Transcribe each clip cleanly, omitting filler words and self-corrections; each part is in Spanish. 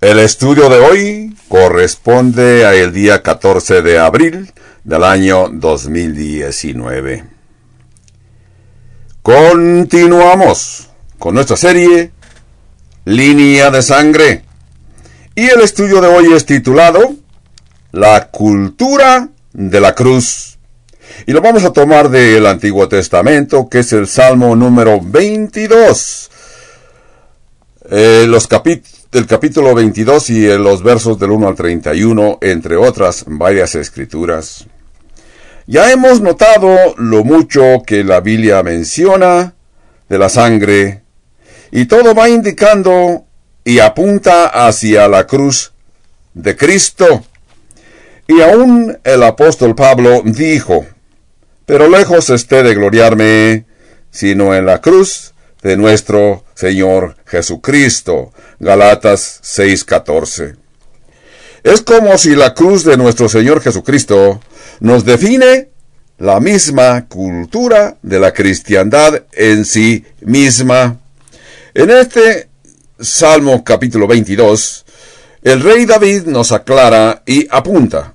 El estudio de hoy corresponde al día 14 de abril del año 2019. Continuamos con nuestra serie Línea de Sangre. Y el estudio de hoy es titulado La cultura de la cruz. Y lo vamos a tomar del Antiguo Testamento, que es el Salmo número 22. El capítulo 22 y los versos del 1 al 31, entre otras varias escrituras. Ya hemos notado lo mucho que la Biblia menciona de la sangre, y todo va indicando y apunta hacia la cruz de Cristo. Y aún el apóstol Pablo dijo: pero lejos esté de gloriarme, sino en la cruz de nuestro Señor Jesucristo. Galatas 6:14. Es como si la cruz de nuestro Señor Jesucristo nos define la misma cultura de la cristiandad en sí misma. En este Salmo capítulo 22, el rey David nos aclara y apunta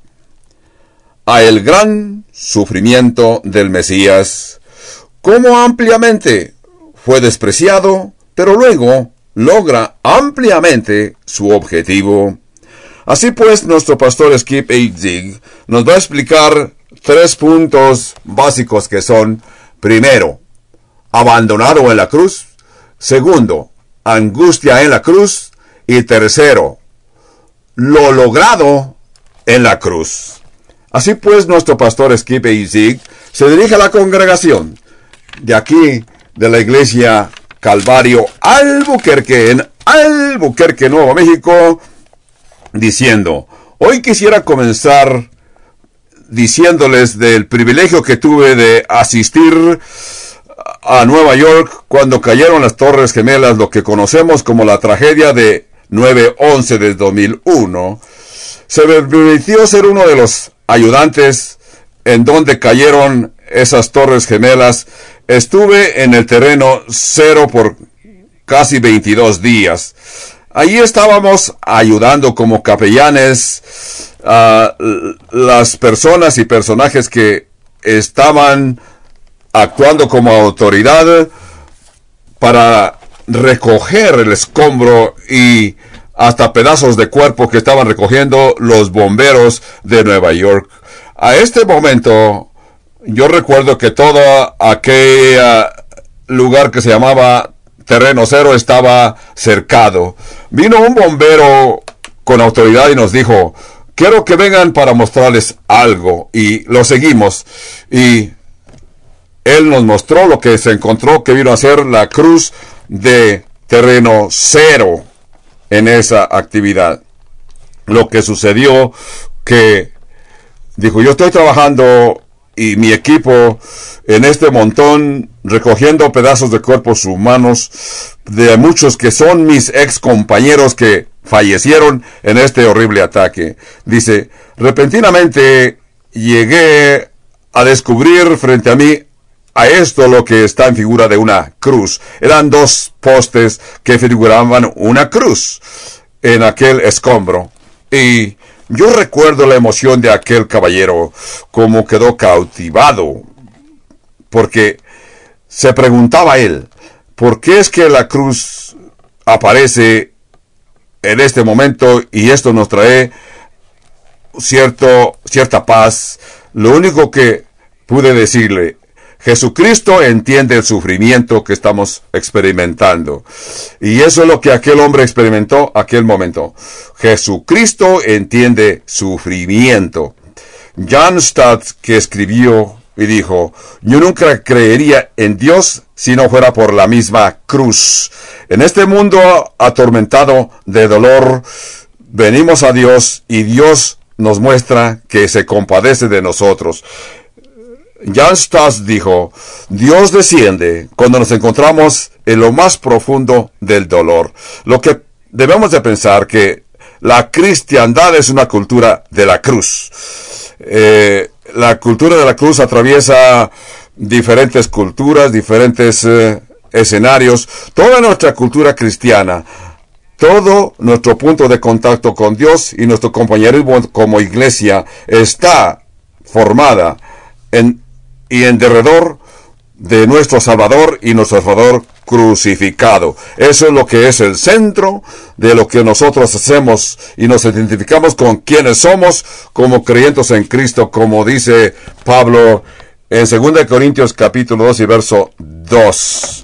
a el gran sufrimiento del Mesías, cómo ampliamente fue despreciado, pero luego logra ampliamente su objetivo. Así pues, nuestro pastor Skip Heitzig nos va a explicar 3 puntos básicos que son: primero, abandonado en la cruz; segundo, angustia en la cruz; y tercero, lo logrado en la cruz. Así pues, nuestro pastor Skip Heitzig se dirige a la congregación de aquí, de la iglesia Calvario Albuquerque, en Albuquerque, Nuevo México, diciendo: hoy quisiera comenzar diciéndoles del privilegio que tuve de asistir a Nueva York cuando cayeron las Torres Gemelas, lo que conocemos como la tragedia de 9/11 del 2001. Se me permitió ser uno de los ayudantes en donde cayeron esas Torres Gemelas. Estuve en el terreno cero por casi 22 días. Allí estábamos ayudando como capellanes a las personas y personajes que estaban actuando como autoridad para recoger el escombro y hasta pedazos de cuerpo que estaban recogiendo los bomberos de Nueva York. A este momento, yo recuerdo que todo aquel lugar que se llamaba Terreno Cero estaba cercado. Vino un bombero con autoridad y nos dijo: quiero que vengan para mostrarles algo. Y lo seguimos. Y él nos mostró lo que se encontró, que vino a ser la cruz de Terreno Cero en esa actividad. Lo que sucedió, que dijo: yo estoy trabajando y mi equipo en este montón recogiendo pedazos de cuerpos humanos de muchos que son mis ex compañeros que fallecieron en este horrible ataque. Dice: repentinamente llegué a descubrir frente a mí a esto, lo que está en figura de una cruz. Eran 2 postes que figuraban una cruz en aquel escombro. Y yo recuerdo la emoción de aquel caballero, como quedó cautivado, porque se preguntaba él: ¿por qué es que la cruz aparece en este momento y esto nos trae cierta paz? Lo único que pude decirle: Jesucristo entiende el sufrimiento que estamos experimentando. Y eso es lo que aquel hombre experimentó aquel momento. Jesucristo entiende sufrimiento. John Stott, que escribió y dijo: yo nunca creería en Dios si no fuera por la misma cruz. En este mundo atormentado de dolor, venimos a Dios y Dios nos muestra que se compadece de nosotros. John Stott dijo: Dios desciende cuando nos encontramos en lo más profundo del dolor. Lo que debemos de pensar que la cristiandad es una cultura de la cruz. La cultura de la cruz atraviesa diferentes culturas, diferentes escenarios. Toda nuestra cultura cristiana todo nuestro punto de contacto con Dios y nuestro compañerismo como iglesia está formada en derredor de nuestro Salvador y nuestro Salvador crucificado. Eso es lo que es el centro de lo que nosotros hacemos y nos identificamos con quienes somos como creyentes en Cristo, como dice Pablo en 2 Corintios capítulo 2 y verso 2.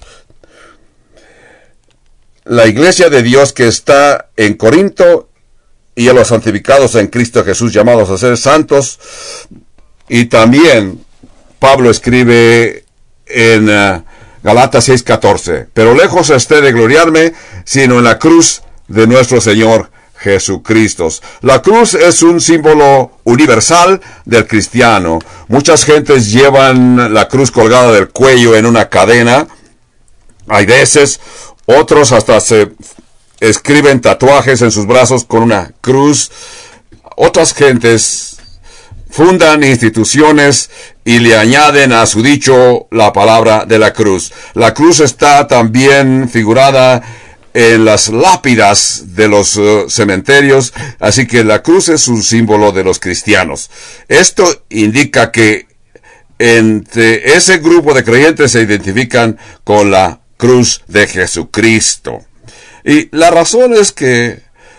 La iglesia de Dios que está en Corinto y a los santificados en Cristo Jesús, llamados a ser santos. Y también Pablo escribe en Galatas 6:14, pero lejos esté de gloriarme, sino en la cruz de nuestro Señor Jesucristo. La cruz es un símbolo universal del cristiano. Muchas gentes llevan la cruz colgada del cuello en una cadena. Hay veces, otros hasta se escriben tatuajes en sus brazos con una cruz. Otras gentes fundan instituciones y le añaden a su dicho la palabra de la cruz. La cruz está también figurada en las lápidas de los cementerios, así que la cruz es un símbolo de los cristianos. Esto indica que entre ese grupo de creyentes se identifican con la cruz de Jesucristo. Y la razón es que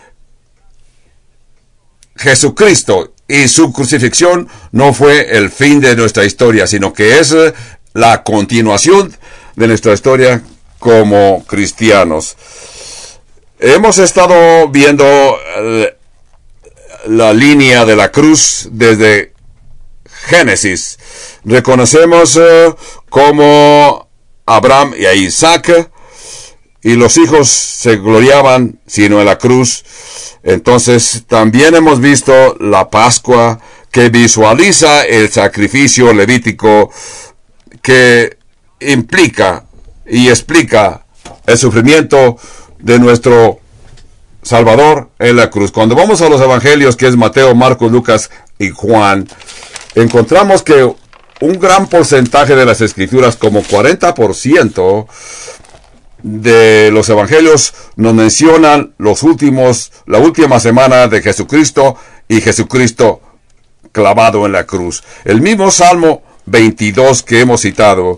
Jesucristo y su crucifixión no fue el fin de nuestra historia, sino que es la continuación de nuestra historia como cristianos. Hemos estado viendo la línea de la cruz desde Génesis. Reconocemos cómo Abraham y a Isaac y los hijos se gloriaban sino en la cruz. Entonces también hemos visto la Pascua, que visualiza el sacrificio levítico, que implica y explica el sufrimiento de nuestro Salvador en la cruz. Cuando vamos a los evangelios, que es Mateo, Marcos, Lucas y Juan, encontramos que un gran porcentaje de las escrituras, como 40% de los evangelios, nos mencionan la última semana de Jesucristo y Jesucristo clavado en la cruz. El mismo Salmo 22 que hemos citado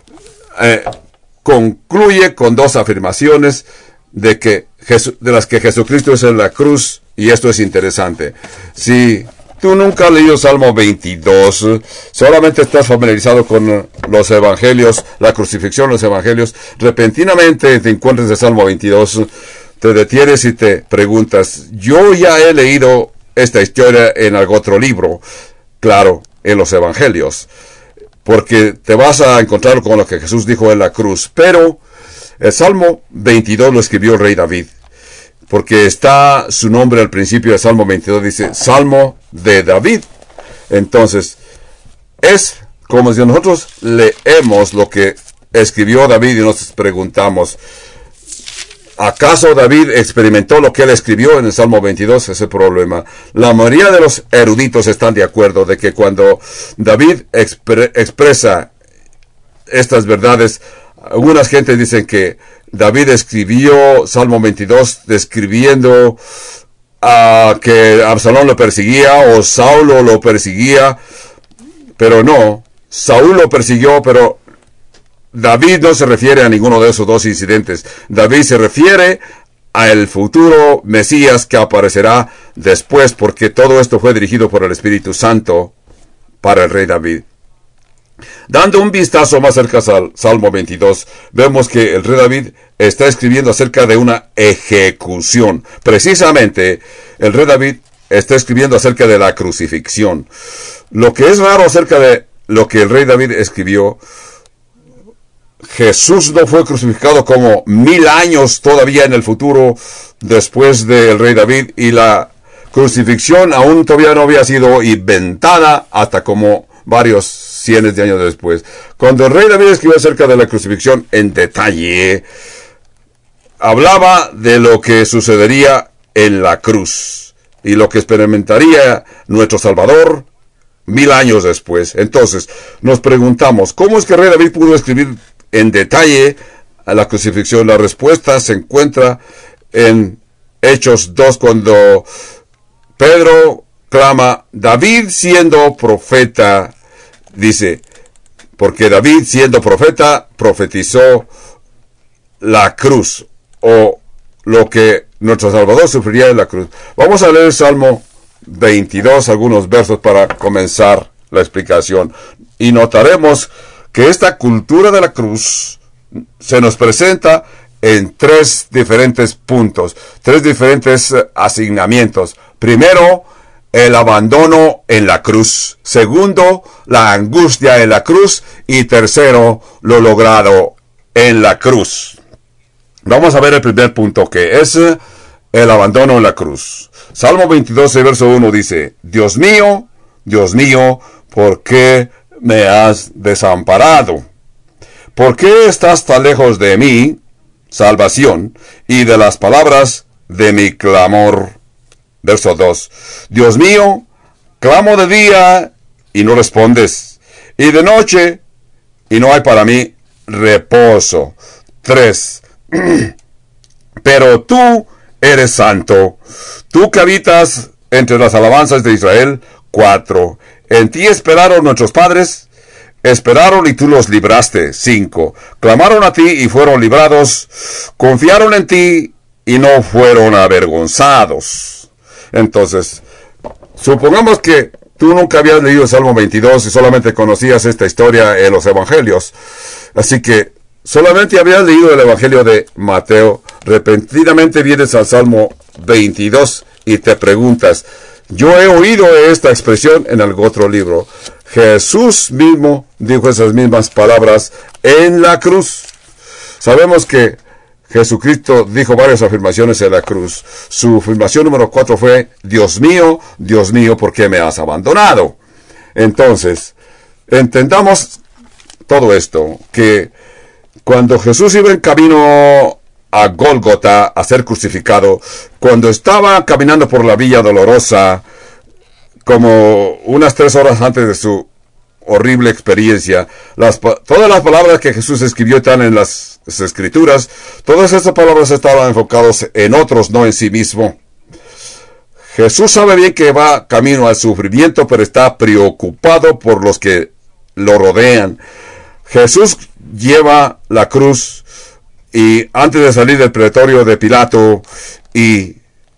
concluye con dos afirmaciones de las que Jesucristo es en la cruz, y esto es interesante. Si tú nunca has leído Salmo 22, solamente estás familiarizado con los evangelios, la crucifixión, los evangelios, repentinamente te encuentras en Salmo 22, te detienes y te preguntas, yo ya he leído esta historia en algún otro libro, claro, en los evangelios, porque te vas a encontrar con lo que Jesús dijo en la cruz. Pero el Salmo 22 lo escribió el rey David, porque está su nombre al principio del Salmo 22, dice Salmo de David. Entonces, es como si nosotros leemos lo que escribió David y nos preguntamos, ¿acaso David experimentó lo que él escribió en el Salmo 22? Ese problema. La mayoría de los eruditos están de acuerdo de que cuando David expresa estas verdades, algunas gentes dicen que David escribió Salmo 22 describiendo que Absalón lo perseguía o Saulo lo perseguía, pero no, Saúl lo persiguió, pero David no se refiere a ninguno de esos dos incidentes. David se refiere al futuro Mesías que aparecerá después, porque todo esto fue dirigido por el Espíritu Santo para el rey David. Dando un vistazo más cerca al Salmo 22, vemos que el rey David está escribiendo acerca de una ejecución. Precisamente, el rey David está escribiendo acerca de la crucifixión. Lo que es raro acerca de lo que el rey David escribió, Jesús no fue crucificado como 1000 años todavía en el futuro después del rey David, y la crucifixión aún todavía no había sido inventada hasta como varios cientos de años después. Cuando el rey David escribió acerca de la crucifixión en detalle, hablaba de lo que sucedería en la cruz y lo que experimentaría nuestro Salvador 1000 años después. Entonces, nos preguntamos, ¿cómo es que el rey David pudo escribir en detalle a la crucifixión? La respuesta se encuentra en Hechos 2, cuando Pedro clama, David siendo profeta, dice, porque David siendo profeta profetizó la cruz, o lo que nuestro Salvador sufriría en la cruz. Vamos a leer el Salmo 22, algunos versos para comenzar la explicación. Y notaremos que esta cultura de la cruz se nos presenta en tres diferentes puntos, tres diferentes asignamientos. Primero, el abandono en la cruz. Segundo, la angustia en la cruz. Y tercero, lo logrado en la cruz. Vamos a ver el primer punto, que es el abandono en la cruz. Salmo 22, verso 1 dice, Dios mío, ¿por qué me has desamparado? ¿Por qué estás tan lejos de mí, salvación, y de las palabras de mi clamor? Verso 2. Dios mío, clamo de día y no respondes, y de noche y no hay para mí reposo. 3. Pero tú eres santo, tú que habitas entre las alabanzas de Israel. 4. En ti esperaron nuestros padres, esperaron y tú los libraste. 5. Clamaron a ti y fueron librados, confiaron en ti y no fueron avergonzados. Entonces, supongamos que tú nunca habías leído el Salmo 22 y solamente conocías esta historia en los evangelios. Así que solamente habías leído el evangelio de Mateo. Repentinamente vienes al Salmo 22 y te preguntas, yo he oído esta expresión en algún otro libro. Jesús mismo dijo esas mismas palabras en la cruz. Sabemos que Jesucristo dijo varias afirmaciones en la cruz. Su afirmación número 4 fue, Dios mío, ¿por qué me has abandonado? Entonces, entendamos todo esto, que cuando Jesús iba en camino a Gólgota a ser crucificado, cuando estaba caminando por la Villa Dolorosa, como unas 3 horas antes de su horrible experiencia, todas las palabras que Jesús escribió están en las Escrituras. Todas esas palabras estaban enfocadas en otros, no en sí mismo. Jesús sabe bien que va camino al sufrimiento, pero está preocupado por los que lo rodean. Jesús lleva la cruz y antes de salir del pretorio de Pilato, y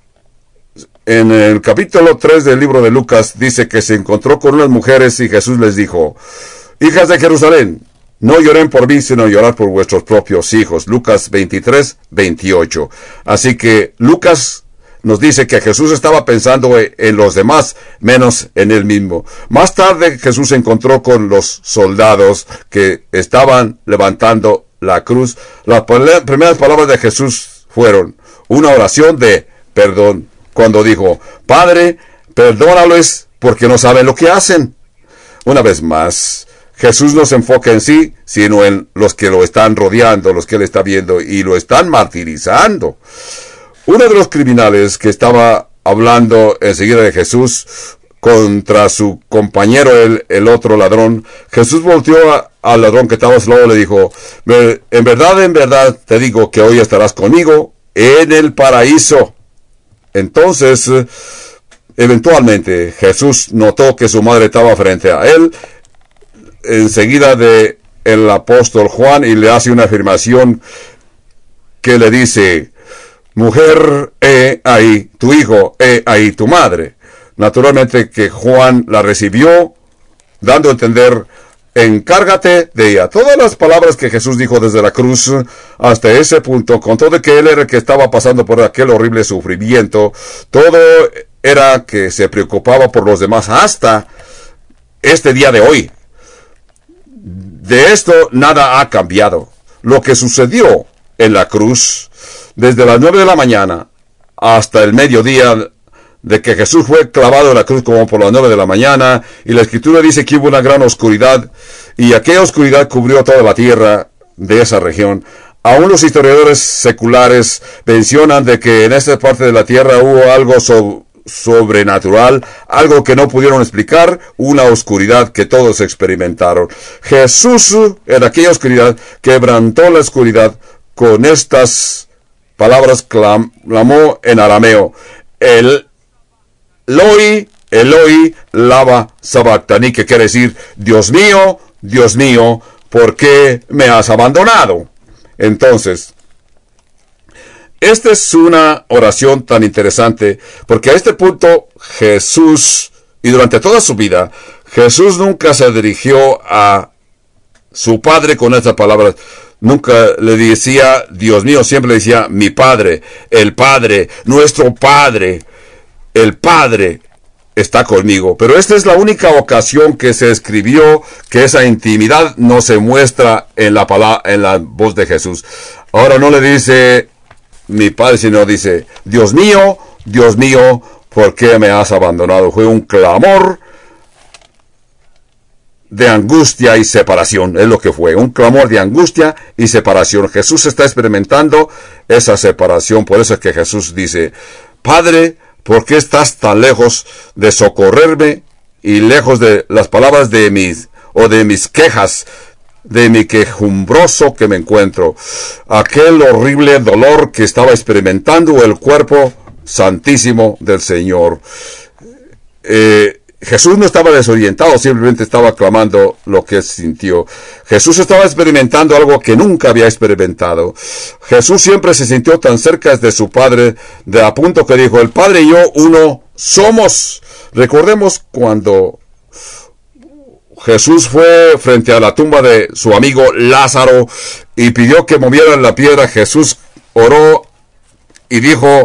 en el capítulo 3 del libro de Lucas dice que se encontró con unas mujeres y Jesús les dijo, hijas de Jerusalén, no lloren por mí, sino llorar por vuestros propios hijos. Lucas 23, 28. Así que Lucas nos dice que Jesús estaba pensando en los demás, menos en él mismo. Más tarde Jesús se encontró con los soldados que estaban levantando la cruz. Las primeras palabras de Jesús fueron una oración de perdón, cuando dijo, Padre, perdónales porque no saben lo que hacen. Una vez más, Jesús no se enfoca en sí, sino en los que lo están rodeando, los que él está viendo y lo están martirizando. Uno de los criminales que estaba hablando enseguida de Jesús contra su compañero, el otro ladrón, Jesús volteó al ladrón que estaba a su lado y le dijo, en verdad te digo que hoy estarás conmigo en el paraíso. Entonces, eventualmente, Jesús notó que su madre estaba frente a él, enseguida de el apóstol Juan, y le hace una afirmación que le dice, mujer, he ahí tu hijo, he ahí tu madre. Naturalmente que Juan la recibió, dando a entender, encárgate de ella. Todas las palabras que Jesús dijo desde la cruz hasta ese punto, con todo que él era el que estaba pasando por aquel horrible sufrimiento, todo era que se preocupaba por los demás hasta este día de hoy. De esto nada ha cambiado. Lo que sucedió en la cruz, desde las 9 de la mañana hasta el mediodía, de que Jesús fue clavado en la cruz como por las 9 de la mañana, y la Escritura dice que hubo una gran oscuridad, y aquella oscuridad cubrió toda la tierra de esa región. Aún los historiadores seculares mencionan de que en esta parte de la tierra hubo algo sobrenatural, algo que no pudieron explicar, una oscuridad que todos experimentaron. Jesús, en aquella oscuridad, quebrantó la oscuridad con estas palabras clamó en arameo: el Eloi, Eloi, lama sabactani, que quiere decir: Dios mío, ¿por qué me has abandonado? Entonces, esta es una oración tan interesante, porque a este punto Jesús, y durante toda su vida, Jesús nunca se dirigió a su Padre con estas palabras. Nunca le decía Dios mío, siempre le decía mi Padre, el Padre, nuestro Padre, el Padre está conmigo. Pero esta es la única ocasión que se escribió que esa intimidad no se muestra en la voz de Jesús. Ahora no le dice mi Padre, sino dice: Dios mío, ¿por qué me has abandonado? Fue un clamor de angustia y separación, es lo que fue, un clamor de angustia y separación. Jesús está experimentando esa separación, por eso es que Jesús dice: Padre, ¿por qué estás tan lejos de socorrerme y lejos de las palabras de mis quejas, de mi quejumbroso que me encuentro? Aquel horrible dolor que estaba experimentando el cuerpo santísimo del Señor. Jesús no estaba desorientado, simplemente estaba clamando lo que sintió. Jesús estaba experimentando algo que nunca había experimentado. Jesús siempre se sintió tan cerca de su Padre, de a punto que dijo: el Padre y yo uno somos. Recordemos cuando Jesús fue frente a la tumba de su amigo Lázaro y pidió que movieran la piedra. Jesús oró y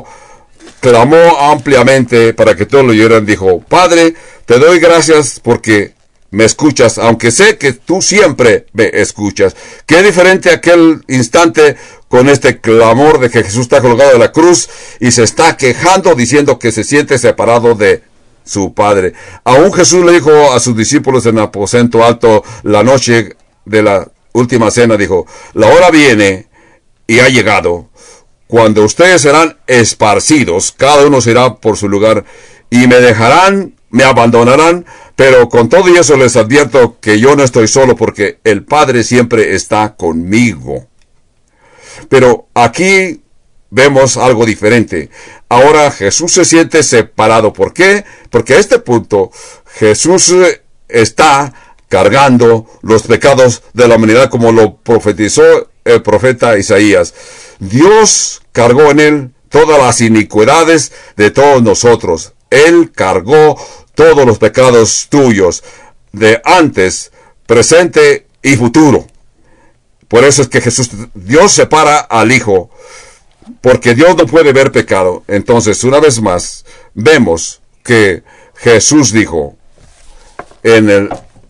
clamó ampliamente para que todos lo oyeran. Dijo: Padre, te doy gracias porque me escuchas, aunque sé que tú siempre me escuchas. Qué diferente aquel instante con este clamor de que Jesús está colgado de la cruz y se está quejando, diciendo que se siente separado de su Padre. Aún Jesús le dijo a sus discípulos en el aposento alto la noche de la última cena, dijo: la hora viene y ha llegado, cuando ustedes serán esparcidos, cada uno se irá por su lugar, y me dejarán, me abandonarán, pero con todo y eso les advierto que yo no estoy solo, porque el Padre siempre está conmigo. Pero aquí vemos algo diferente. Ahora Jesús se siente separado. ¿Por qué? Porque a este punto Jesús está cargando los pecados de la humanidad, como lo profetizó el profeta Isaías. Dios cargó en él todas las iniquidades de todos nosotros. Él cargó todos los pecados tuyos, de antes, presente y futuro. Por eso es que Dios separa al Hijo, porque Dios no puede ver pecado. Entonces, una vez más, vemos que Jesús dijo en el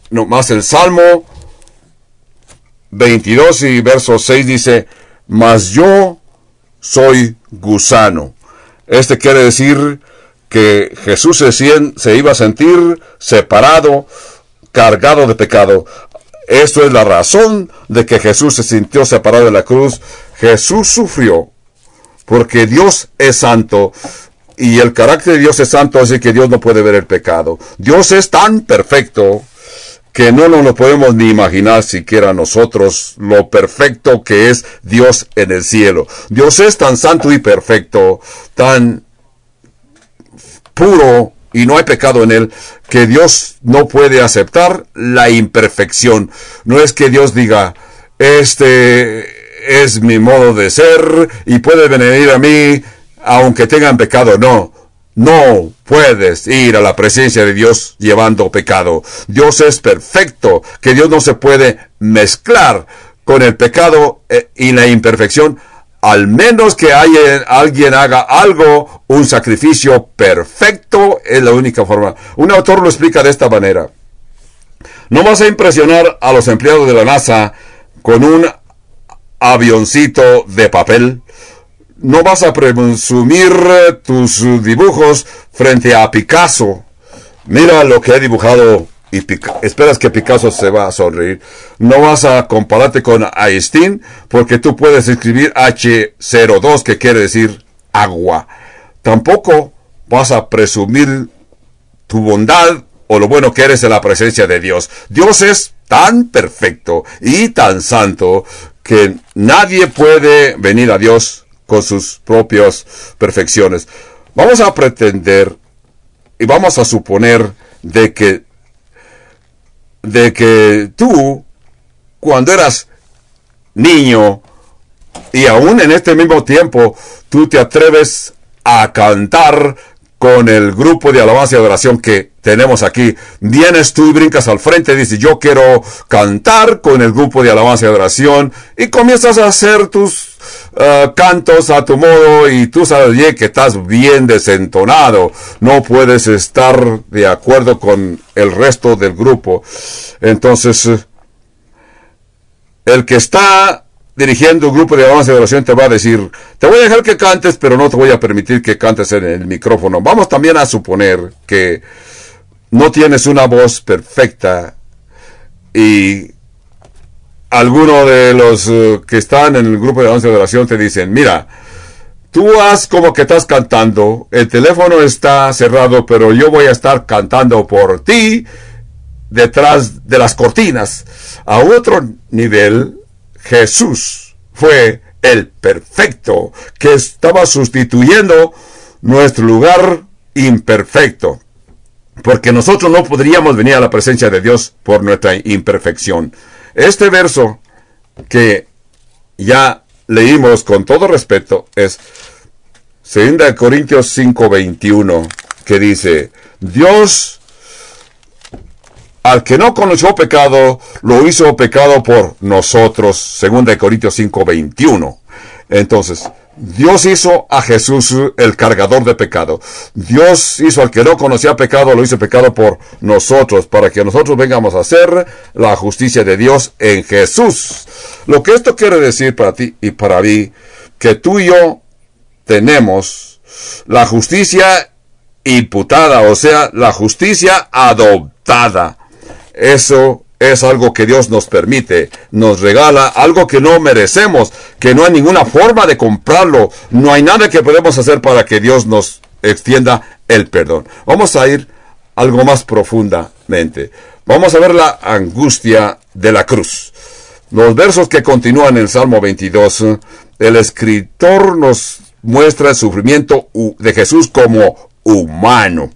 Salmo 22 y verso 6 dice: mas yo soy gusano. Este quiere decir que Jesús se iba a sentir separado, cargado de pecado. Esto es la razón de que Jesús se sintió separado de la cruz. Jesús sufrió porque Dios es santo, y el carácter de Dios es santo, así que Dios no puede ver el pecado. Dios es tan perfecto que no nos lo podemos ni imaginar siquiera nosotros, lo perfecto que es Dios en el cielo. Dios es tan santo y perfecto, tan puro, y no hay pecado en él, que Dios no puede aceptar la imperfección. No es que Dios diga: este es mi modo de ser y puede venir a mí aunque tengan pecado. No puedes ir a la presencia de Dios llevando pecado. Dios es perfecto, que Dios no se puede mezclar con el pecado y la imperfección, al menos que alguien haga algo, un sacrificio perfecto, es la única forma. Un autor lo explica de esta manera: no vas a impresionar a los empleados de la NASA con un avioncito de papel. No vas a presumir tus dibujos frente a Picasso. Mira lo que he dibujado, y esperas que Picasso se va a sonreír. No vas a compararte con Einstein, porque tú puedes escribir H02, que quiere decir agua. Tampoco vas a presumir tu bondad o lo bueno que eres en la presencia de Dios. Dios es tan perfecto y tan santo que nadie puede venir a Dios con sus propias perfecciones. Vamos a pretender y vamos a suponer de que tú, cuando eras niño, y aún en este mismo tiempo, tú te atreves a cantar con el grupo de alabanza y adoración que tenemos aquí. Vienes tú y brincas al frente y dices, yo quiero cantar con el grupo de alabanza y adoración, y comienzas a hacer tus cantos a tu modo, y tú sabes que estás bien desentonado, no puedes estar de acuerdo con el resto del grupo. Entonces, el que está dirigiendo un grupo de alabanza y adoración te va a decir, te voy a dejar que cantes, pero no te voy a permitir que cantes en el micrófono. Vamos también a suponer que no tienes una voz perfecta, y alguno de los que están en el grupo de alabanza y adoración te dicen, mira, tú haz como que estás cantando, el teléfono está cerrado, pero yo voy a estar cantando por ti detrás de las cortinas. A otro nivel, Jesús fue el perfecto que estaba sustituyendo nuestro lugar imperfecto, porque nosotros no podríamos venir a la presencia de Dios por nuestra imperfección. Este verso que ya leímos con todo respeto es 2 Corintios 5:21, que dice, Dios, al que no conoció pecado, lo hizo pecado por nosotros. 2 Corintios 5:21. Entonces, Dios hizo a Jesús el cargador de pecado. Dios hizo al que no conocía pecado, lo hizo pecado por nosotros, para que nosotros vengamos a hacer la justicia de Dios en Jesús. Lo que esto quiere decir para ti y para mí, que tú y yo tenemos la justicia imputada, o sea, la justicia adoptada. Eso es algo que Dios nos permite, nos regala, algo que no merecemos, que no hay ninguna forma de comprarlo, no hay nada que podemos hacer para que Dios nos extienda el perdón. Vamos a ir algo más profundamente. Vamos a ver la angustia de la cruz. Los versos que continúan en el Salmo 22, el escritor nos muestra el sufrimiento de Jesús como humano.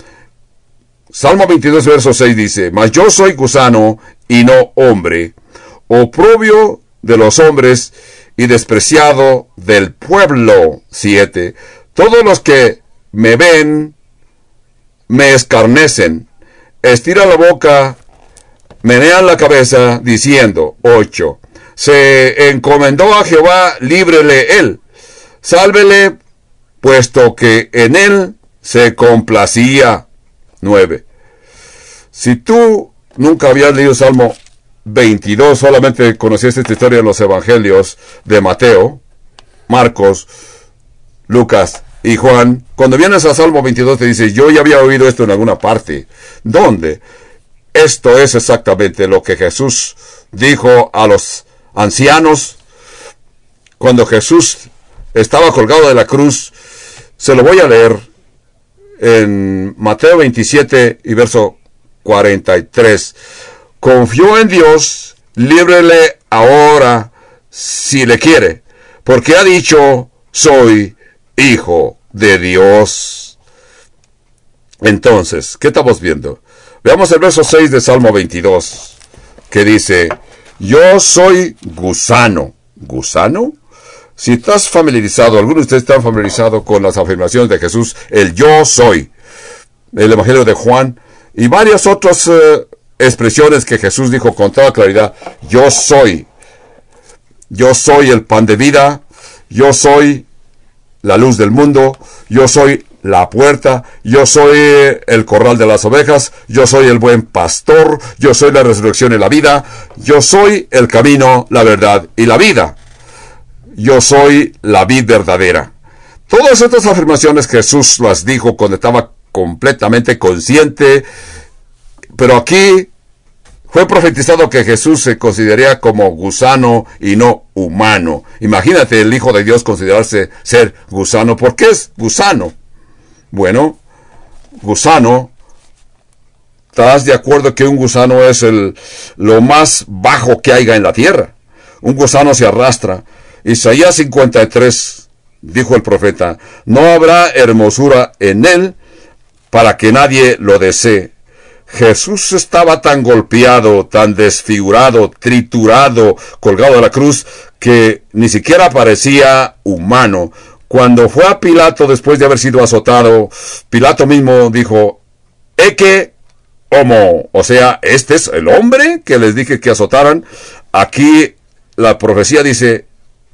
Salmo 22, verso 6 dice, mas yo soy gusano y no hombre, oprobio de los hombres y despreciado del pueblo. 7. Todos los que me ven me escarnecen, estiran la boca, menean la cabeza, diciendo. 8. Se encomendó a Jehová, líbrele él, sálvele, puesto que en él se complacía. 9. Si tú nunca habías leído Salmo 22, solamente conocías esta historia en los evangelios de Mateo, Marcos, Lucas y Juan, cuando vienes a Salmo 22 te dice, yo ya había oído esto en alguna parte. ¿Dónde? Esto es exactamente lo que Jesús dijo a los ancianos cuando Jesús estaba colgado de la cruz. Se lo voy a leer. En Mateo 27 y verso 43. Confió en Dios, líbrele ahora si le quiere, porque ha dicho, soy hijo de Dios. Entonces, ¿qué estamos viendo? Veamos el verso 6 de Salmo 22, que dice, yo soy gusano. ¿Gusano? Si estás familiarizado, algunos de ustedes están familiarizados con las afirmaciones de Jesús, el yo soy, el Evangelio de Juan, y varias otras expresiones que Jesús dijo con toda claridad, yo soy el pan de vida, yo soy la luz del mundo, yo soy la puerta, yo soy el corral de las ovejas, yo soy el buen pastor, yo soy la resurrección y la vida, yo soy el camino, la verdad y la vida. Yo soy la vid verdadera. Todas estas afirmaciones Jesús las dijo cuando estaba completamente consciente, pero aquí fue profetizado que Jesús se consideraría como gusano y no humano. Imagínate el Hijo de Dios considerarse ser gusano. ¿Por qué es gusano? Bueno, gusano, ¿estás de acuerdo que un gusano es lo más bajo que haya en la tierra? Un gusano se arrastra. Isaías 53, dijo el profeta, no habrá hermosura en él para que nadie lo desee. Jesús estaba tan golpeado, tan desfigurado, triturado, colgado de la cruz, que ni siquiera parecía humano. Cuando fue a Pilato después de haber sido azotado, Pilato mismo dijo, Ecce homo, o sea, este es el hombre que les dije que azotaran. Aquí la profecía dice,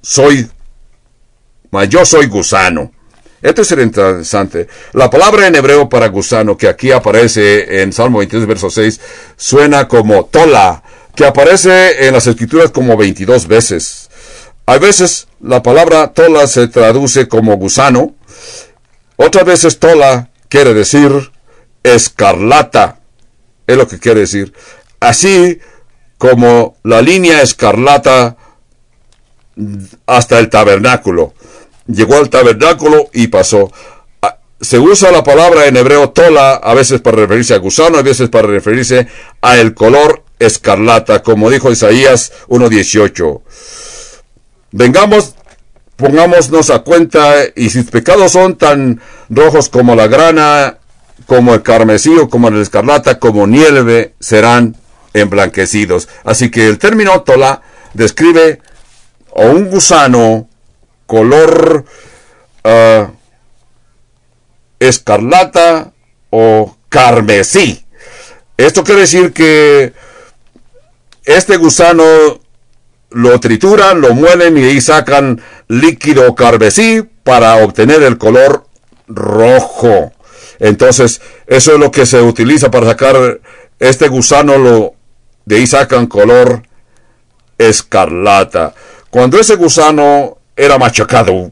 yo soy gusano. Esto es interesante. La palabra en hebreo para gusano, que aquí aparece en Salmo 23, verso 6, suena como tola, que aparece en las escrituras como 22 veces. A veces la palabra tola se traduce como gusano. Otras veces tola quiere decir escarlata. Es lo que quiere decir. Así como la línea escarlata hasta el tabernáculo. Llegó al tabernáculo y pasó. Se usa la palabra en hebreo tola a veces para referirse a gusano, a veces para referirse a el color escarlata, como dijo Isaías 1:18. Pongámonos a cuenta, y si sus pecados son tan rojos como la grana, como el carmesí o como el escarlata, como nieve, serán emblanquecidos. Así que el término tola describe a un gusano color escarlata o carmesí. Esto quiere decir que este gusano lo trituran, lo muelen y ahí sacan líquido carmesí para obtener el color rojo. Entonces, eso es lo que se utiliza para sacar este gusano, de ahí sacan color escarlata. Cuando ese gusano era machacado,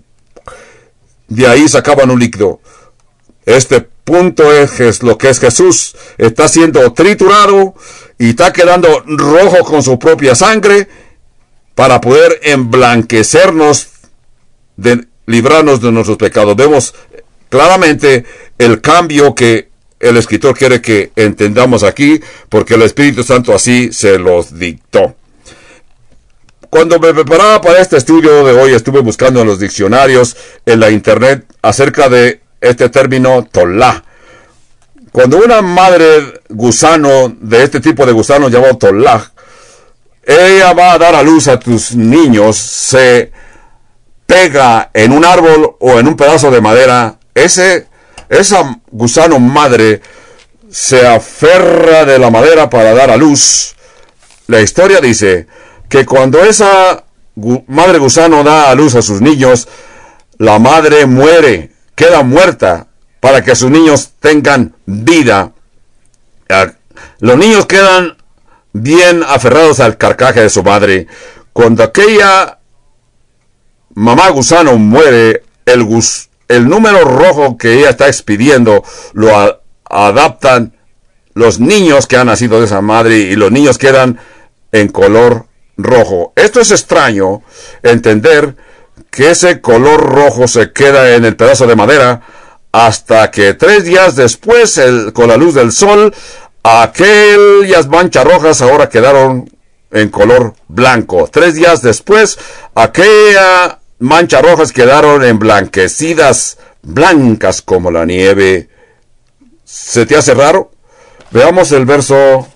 de ahí sacaban un líquido. Este punto es lo que es Jesús. Está siendo triturado y está quedando rojo con su propia sangre para poder emblanquecernos, librarnos de nuestros pecados. Vemos claramente el cambio que el escritor quiere que entendamos aquí, porque el Espíritu Santo así se los dictó. Cuando me preparaba para este estudio de hoy, estuve buscando en los diccionarios, en la internet, acerca de este término tolá. Cuando una madre gusano, de este tipo de gusano llamado tolá, ella va a dar a luz a tus niños, se pega en un árbol o en un pedazo de madera, esa gusano madre se aferra de la madera para dar a luz. La historia dice que cuando esa madre gusano da a luz a sus niños, la madre muere, queda muerta, para que sus niños tengan vida. Los niños quedan bien aferrados al carcaje de su madre. Cuando aquella mamá gusano muere, el número rojo que ella está expidiendo lo adaptan los niños que han nacido de esa madre, y los niños quedan en color rojo. Esto es extraño, entender que ese color rojo se queda en el pedazo de madera hasta que 3 días después, con la luz del sol, aquellas manchas rojas ahora quedaron en color blanco. 3 días después, aquellas manchas rojas quedaron emblanquecidas, blancas como la nieve. ¿Se te hace raro? Veamos el verso.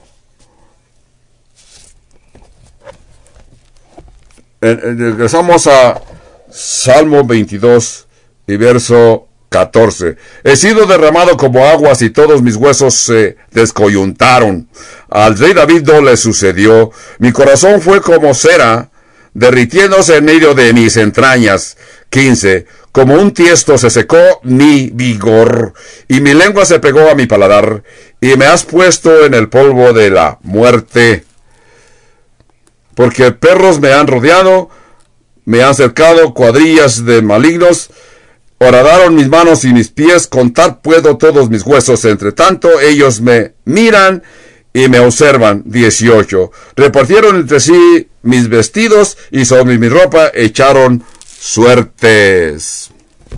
Regresamos a Salmo 22 y verso 14. He sido derramado como aguas y todos mis huesos se descoyuntaron. Al rey David no le sucedió. Mi corazón fue como cera, derritiéndose en medio de mis entrañas. 15. Como un tiesto se secó mi vigor, y mi lengua se pegó a mi paladar, y me has puesto en el polvo de la muerte. Porque perros me han rodeado, me han cercado cuadrillas de malignos, horadaron mis manos y mis pies, contar puedo todos mis huesos. Entre tanto ellos me miran y me observan. 18. Repartieron entre sí mis vestidos y sobre mi ropa echaron suertes.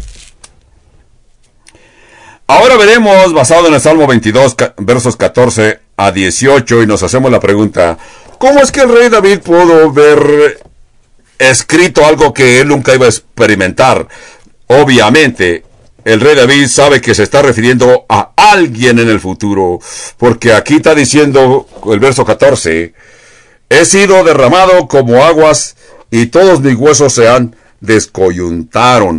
Ahora veremos, basado en el Salmo 22, versos 14 a 18, y nos hacemos la pregunta: ¿cómo es que el rey David pudo ver escrito algo que él nunca iba a experimentar? Obviamente, el rey David sabe que se está refiriendo a alguien en el futuro, porque aquí está diciendo el verso 14, he sido derramado como aguas y todos mis huesos se han descoyuntado.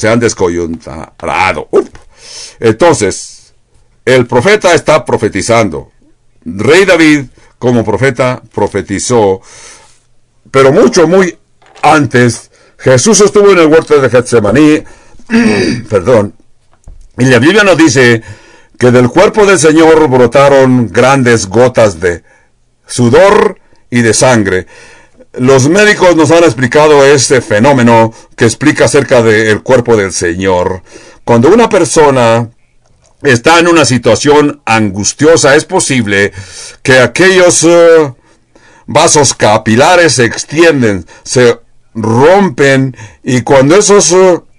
Entonces, el profeta está profetizando. Rey David, como profeta, profetizó, pero muy antes. Jesús estuvo en el huerto de Getsemaní, perdón, y la Biblia nos dice que del cuerpo del Señor brotaron grandes gotas de sudor y de sangre. Los médicos nos han explicado este fenómeno que explica acerca del cuerpo del Señor. Cuando una persona está en una situación angustiosa, es posible que aquellos vasos capilares se extienden, se rompen, y cuando esos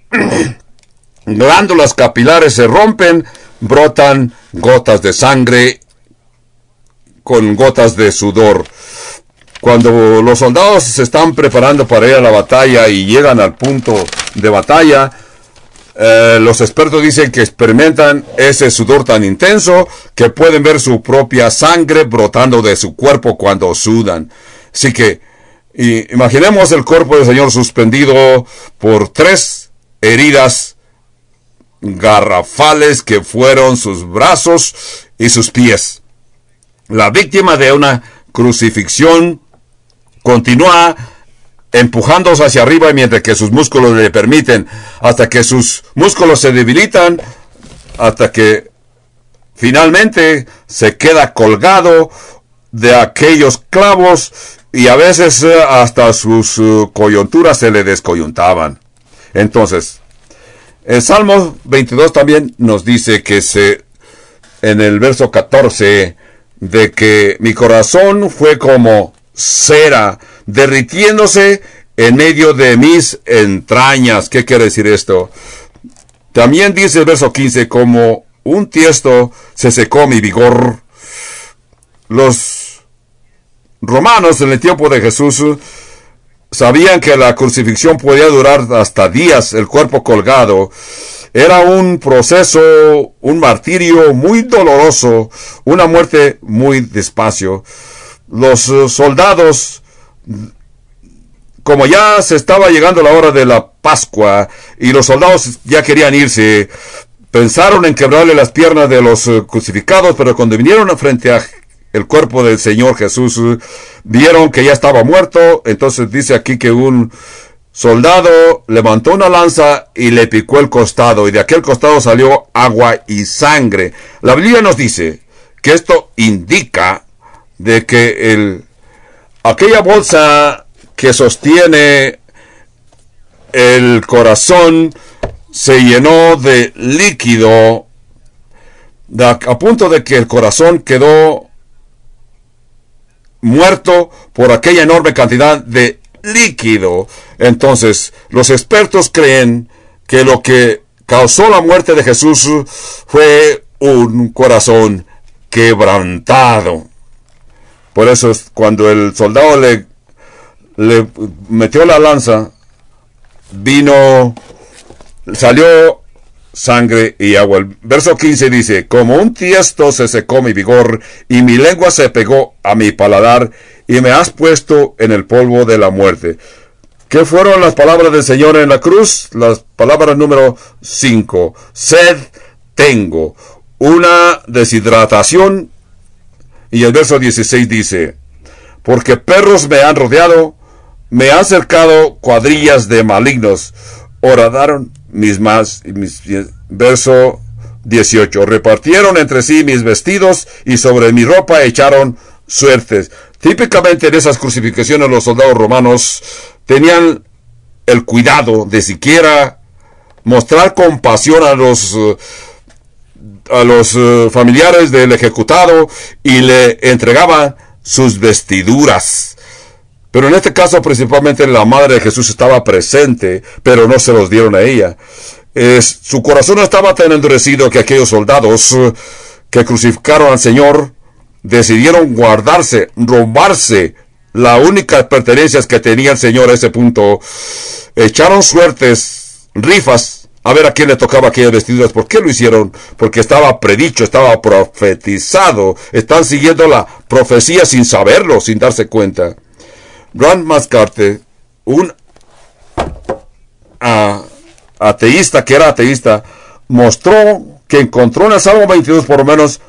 glándulas capilares se rompen, brotan gotas de sangre con gotas de sudor. Cuando los soldados se están preparando para ir a la batalla y llegan al punto de batalla, los expertos dicen que experimentan ese sudor tan intenso que pueden ver su propia sangre brotando de su cuerpo cuando sudan. Así que imaginemos el cuerpo del Señor suspendido por 3 heridas garrafales que fueron sus brazos y sus pies. La víctima de una crucifixión continúa empujándose hacia arriba mientras que sus músculos le permiten, hasta que sus músculos se debilitan, hasta que finalmente se queda colgado de aquellos clavos, y a veces hasta sus coyunturas se le descoyuntaban. Entonces, el Salmo 22 también nos dice que en el verso 14, de que mi corazón fue como cera, derritiéndose en medio de mis entrañas. ¿Qué quiere decir esto? También dice el verso 15, como un tiesto se secó mi vigor. Los romanos en el tiempo de Jesús sabían que la crucifixión podía durar hasta días, el cuerpo colgado. Era un proceso, un martirio muy doloroso, una muerte muy despacio. Los soldados, como ya se estaba llegando la hora de la Pascua y los soldados ya querían irse, pensaron en quebrarle las piernas de los crucificados, pero cuando vinieron frente a el cuerpo del Señor Jesús, vieron que ya estaba muerto. Entonces dice aquí que un soldado levantó una lanza y le picó el costado, y de aquel costado salió agua y sangre. La Biblia nos dice que esto indica de que aquella bolsa que sostiene el corazón se llenó de líquido, a punto de que el corazón quedó muerto por aquella enorme cantidad de líquido. Entonces, los expertos creen que lo que causó la muerte de Jesús fue un corazón quebrantado. Por eso, cuando el soldado le metió la lanza, salió sangre y agua. El verso 15 dice, como un tiesto se secó mi vigor, y mi lengua se pegó a mi paladar, y me has puesto en el polvo de la muerte. ¿Qué fueron las palabras del Señor en la cruz? Las palabras número 5. Sed tengo, una deshidratación. Y el verso 16 dice, porque perros me han rodeado, me han cercado cuadrillas de malignos, horadaron mis pies. Verso 18, repartieron entre sí mis vestidos, y sobre mi ropa echaron suertes. Típicamente en esas crucifixiones los soldados romanos tenían el cuidado de siquiera mostrar compasión a los familiares del ejecutado, y le entregaban sus vestiduras. Pero en este caso principalmente la madre de Jesús estaba presente, pero no se los dieron a ella. Su corazón estaba tan endurecido que aquellos soldados que crucificaron al Señor decidieron robarse las únicas pertenencias que tenía el Señor a ese punto. Echaron suertes, rifas, a ver a quién le tocaba aquellas vestiduras. ¿Por qué lo hicieron? Porque estaba predicho, estaba profetizado. Están siguiendo la profecía sin saberlo, sin darse cuenta. Grant McCarthy, un ateísta que era ateísta, mostró que encontró en el Salmo 22 por lo menos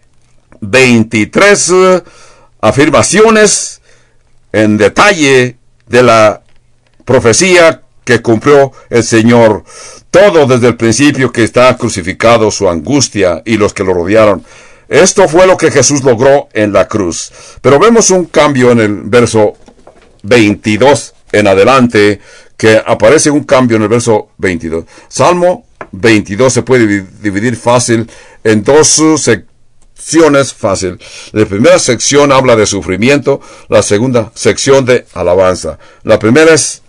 23 afirmaciones en detalle de la profecía que cumplió el Señor. Todo desde el principio que está crucificado, su angustia y los que lo rodearon. Esto fue lo que Jesús logró en la cruz. Pero vemos un cambio en el verso 22 en adelante, que aparece un cambio en el verso 22. Salmo 22 se puede dividir fácil en dos secciones fácil. La primera sección habla de sufrimiento, la segunda sección de alabanza. La primera es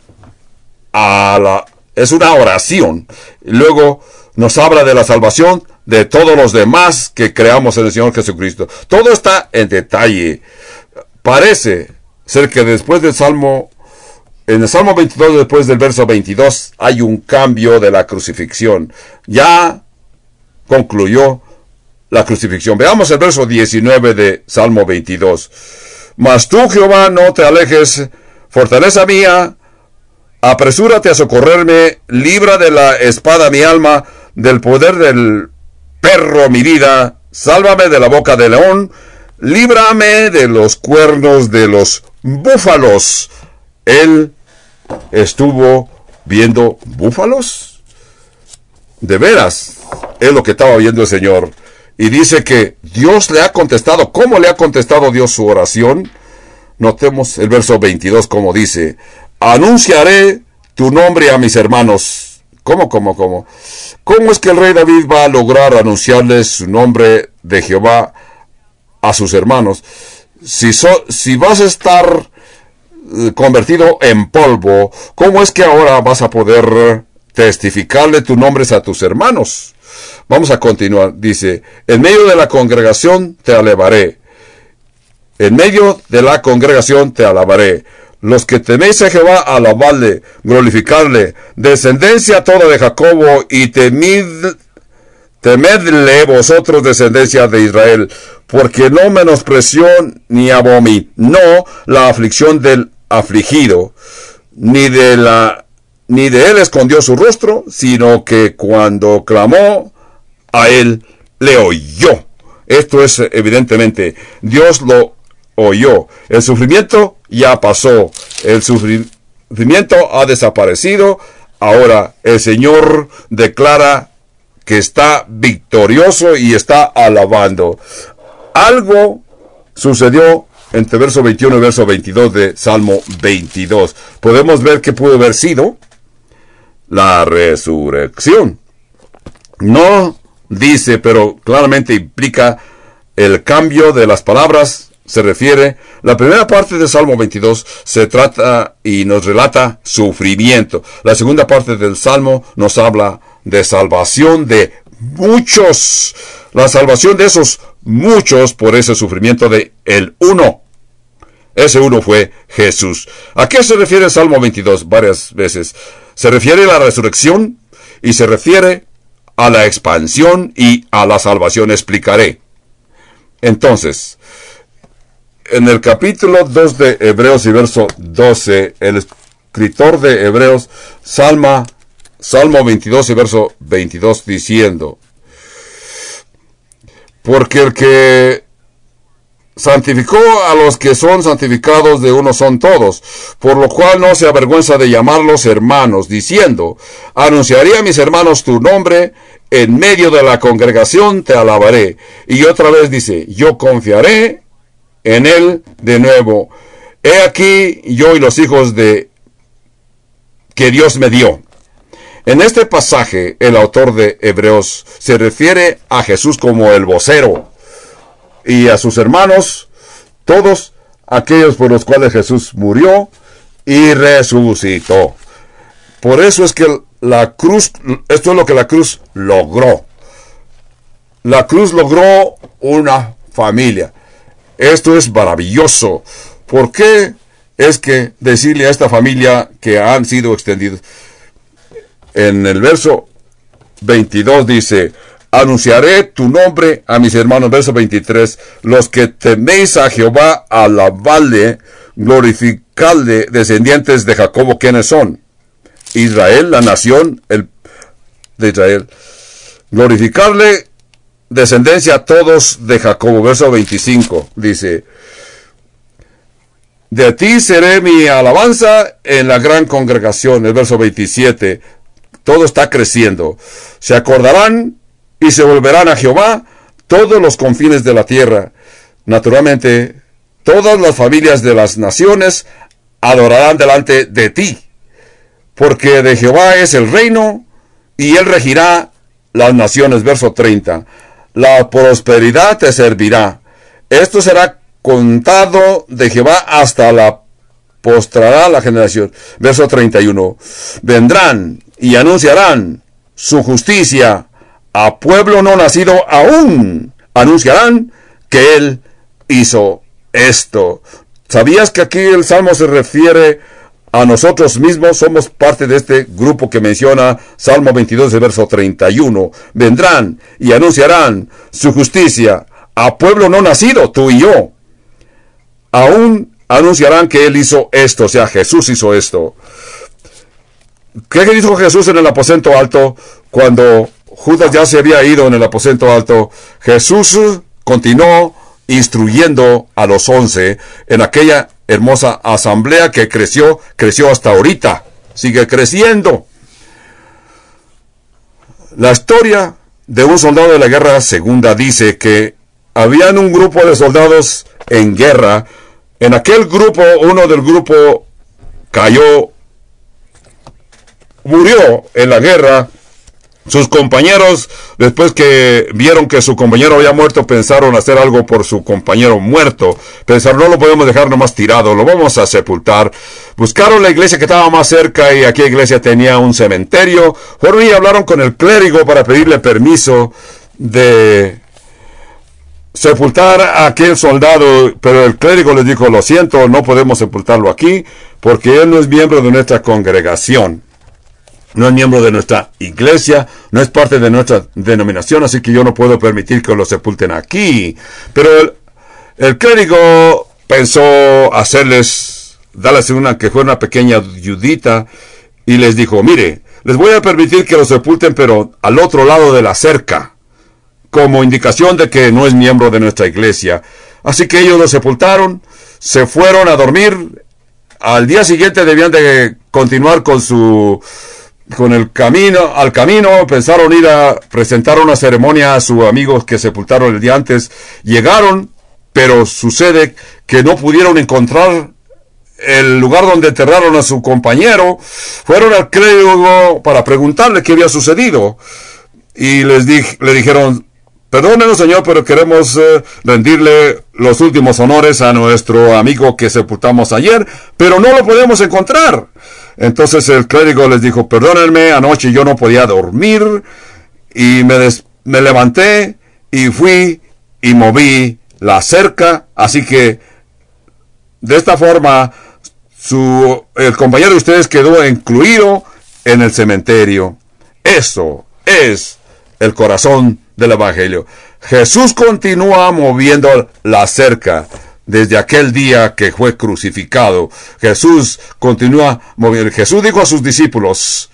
una oración. Luego nos habla de la salvación de todos los demás que creamos en el Señor Jesucristo. Todo está en detalle. Parece ser que después del Salmo, en el Salmo 22, después del verso 22, hay un cambio de la crucifixión. Ya concluyó la crucifixión. Veamos el verso 19 de Salmo 22. Mas tú, Jehová, no te alejes, fortaleza mía, apresúrate a socorrerme, libra de la espada mi alma, del poder del perro mi vida, sálvame de la boca del león, líbrame de los cuernos de los búfalos. Él estuvo viendo búfalos. De veras, es lo que estaba viendo el Señor. Y dice que Dios le ha contestado. ¿Cómo le ha contestado Dios su oración? Notemos el verso 22 como dice: anunciaré tu nombre a mis hermanos. ¿Cómo? ¿Cómo es que el rey David va a lograr anunciarles su nombre de Jehová a sus hermanos? Si vas a estar convertido en polvo, ¿cómo es que ahora vas a poder testificarle tus nombres a tus hermanos? Vamos a continuar. Dice: en medio de la congregación te alabaré. En medio de la congregación te alabaré. Los que teméis a Jehová, alabadle, glorificadle. Descendencia toda de Jacobo, y temedle vosotros, descendencia de Israel, porque no menospreció ni abominó la aflicción del afligido, ni de él escondió su rostro, sino que cuando clamó a él, le oyó. Esto es evidentemente, Dios lo oyó. El sufrimiento ya pasó. El sufrimiento ha desaparecido. Ahora el Señor declara que está victorioso y está alabando. Algo sucedió entre verso 21 y verso 22 de Salmo 22. Podemos ver que pudo haber sido la resurrección. No dice, pero claramente implica el cambio de las palabras. Se refiere, la primera parte del Salmo 22 se trata y nos relata sufrimiento. La segunda parte del Salmo nos habla de salvación de muchos. La salvación de esos muchos por ese sufrimiento de el uno. Ese uno fue Jesús. ¿A qué se refiere el Salmo 22? Varias veces. Se refiere a la resurrección y se refiere a la expansión y a la salvación. Explicaré. Entonces, en el capítulo 2 de Hebreos y verso 12, el escritor de Hebreos, Salmo 22 y verso 22, diciendo: porque el que santificó a los que son santificados de uno son todos, por lo cual no se avergüenza de llamarlos hermanos, diciendo: anunciaré a mis hermanos tu nombre, en medio de la congregación te alabaré. Y otra vez dice: yo confiaré en él de nuevo. He aquí yo y los hijos de que Dios me dio. En este pasaje, el autor de Hebreos se refiere a Jesús como el vocero y a sus hermanos, todos aquellos por los cuales Jesús murió y resucitó. Por eso es que la cruz, esto es lo que la cruz logró. La cruz logró una familia. Esto es maravilloso. ¿Por qué es que decirle a esta familia que han sido extendidos? En el verso 22 dice, anunciaré tu nombre a mis hermanos. Verso 23, los que teméis a Jehová, alabadle, glorificadle, descendientes de Jacobo, ¿quiénes son? Israel, la nación de Israel. Glorificarle, descendencia a todos de Jacobo. Verso 25 dice, de ti seré mi alabanza en la gran congregación. El verso 27, todo está creciendo. Se acordarán y se volverán a Jehová todos los confines de la tierra. Naturalmente, todas las familias de las naciones adorarán delante de ti, porque de Jehová es el reino, y él regirá las naciones. Verso 30. La prosperidad te servirá. Esto será contado de Jehová hasta la postrará la generación. Verso 31. Vendrán y anunciarán su justicia a pueblo no nacido aún. Anunciarán que él hizo esto. ¿Sabías que aquí el Salmo se refiere a nosotros mismos? Somos parte de este grupo que menciona Salmo 22, verso 31. Vendrán y anunciarán su justicia a pueblo no nacido, tú y yo. Aún anunciarán que él hizo esto, o sea, Jesús hizo esto. ¿Qué dijo Jesús en el aposento alto cuando Judas ya se había ido en el aposento alto? Jesús continuó instruyendo a los 11 en aquella hermosa asamblea que creció hasta ahorita. Sigue creciendo. La historia de un soldado de la guerra segunda dice que habían un grupo de soldados en guerra. En aquel grupo, uno del grupo murió en la guerra. Sus compañeros, después que vieron que su compañero había muerto, pensaron hacer algo por su compañero muerto. Pensaron, no lo podemos dejar nomás tirado, lo vamos a sepultar. Buscaron la iglesia que estaba más cerca, y aquella iglesia tenía un cementerio. Fueron y hablaron con el clérigo para pedirle permiso de sepultar a aquel soldado, pero el clérigo les dijo, lo siento, no podemos sepultarlo aquí, porque él no es miembro de nuestra congregación. No es miembro de nuestra iglesia, no es parte de nuestra denominación, así que yo no puedo permitir que lo sepulten aquí. Pero el clérigo pensó darles que fuera una pequeña ayudita, y les dijo, mire, les voy a permitir que lo sepulten, pero al otro lado de la cerca, como indicación de que no es miembro de nuestra iglesia. Así que ellos lo sepultaron, se fueron a dormir. Al día siguiente debían de continuar al camino, pensaron ir a presentar una ceremonia a sus amigos que sepultaron el día antes. Llegaron, pero sucede que no pudieron encontrar el lugar donde enterraron a su compañero. Fueron al clérigo para preguntarle qué había sucedido, y le dijeron, perdónenos, señor, pero queremos rendirle los últimos honores a nuestro amigo que sepultamos ayer, pero no lo podemos encontrar. Entonces el clérigo les dijo, perdónenme, anoche yo no podía dormir, y me levanté y fui y moví la cerca, así que de esta forma el compañero de ustedes quedó incluido en el cementerio. Eso es el corazón del Evangelio. Jesús continúa moviendo la cerca. Desde aquel día que fue crucificado, Jesús continúa moviendo. Jesús dijo a sus discípulos,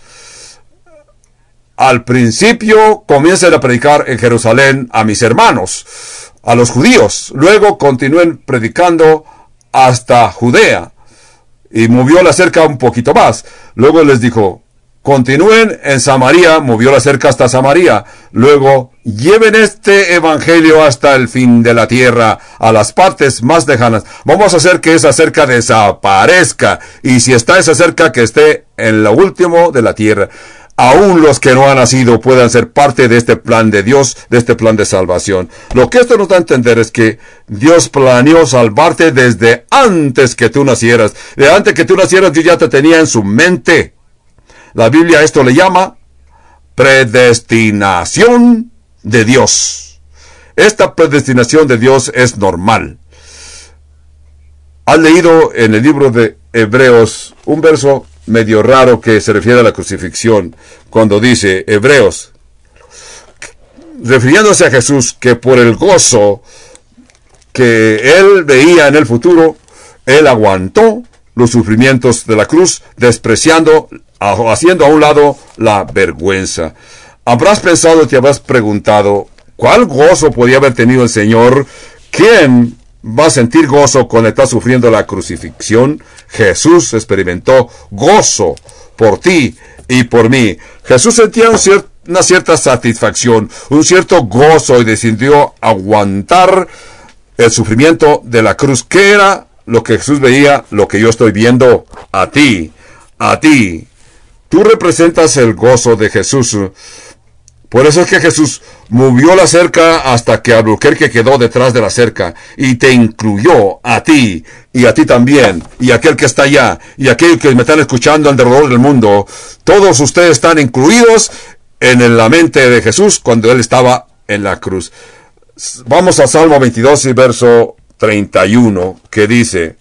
al principio comiencen a predicar en Jerusalén a mis hermanos, a los judíos. Luego continúen predicando hasta Judea. Y movió la cerca un poquito más. Luego les dijo, continúen en Samaria, movió la cerca hasta Samaria. Luego, lleven este evangelio hasta el fin de la tierra, a las partes más lejanas. Vamos a hacer que esa cerca desaparezca. Y si está esa cerca, que esté en lo último de la tierra. Aún los que no han nacido puedan ser parte de este plan de Dios, de este plan de salvación. Lo que esto nos da a entender es que Dios planeó salvarte desde antes que tú nacieras. De antes que tú nacieras, Dios ya te tenía en su mente. La Biblia esto le llama predestinación de Dios. Esta predestinación de Dios es normal. ¿Has leído en el libro de Hebreos un verso medio raro que se refiere a la crucifixión? Cuando dice, Hebreos, refiriéndose a Jesús, que por el gozo que él veía en el futuro, él aguantó los sufrimientos de la cruz, despreciando, haciendo a un lado la vergüenza. Habrás pensado, te habrás preguntado, ¿cuál gozo podía haber tenido el Señor? ¿Quién va a sentir gozo cuando está sufriendo la crucifixión? Jesús experimentó gozo por ti y por mí. Jesús sentía una cierta satisfacción, un cierto gozo, y decidió aguantar el sufrimiento de la cruz. ¿Qué era lo que Jesús veía? Lo que yo estoy viendo a ti, a ti. Tú representas el gozo de Jesús. Por eso es que Jesús movió la cerca hasta que Albuquerque quedó detrás de la cerca, y te incluyó a ti, y a ti también, y aquel que está allá, y aquel que me están escuchando alrededor del mundo. Todos ustedes están incluidos en la mente de Jesús cuando Él estaba en la cruz. Vamos a Salmo 22 y verso 31, que dice: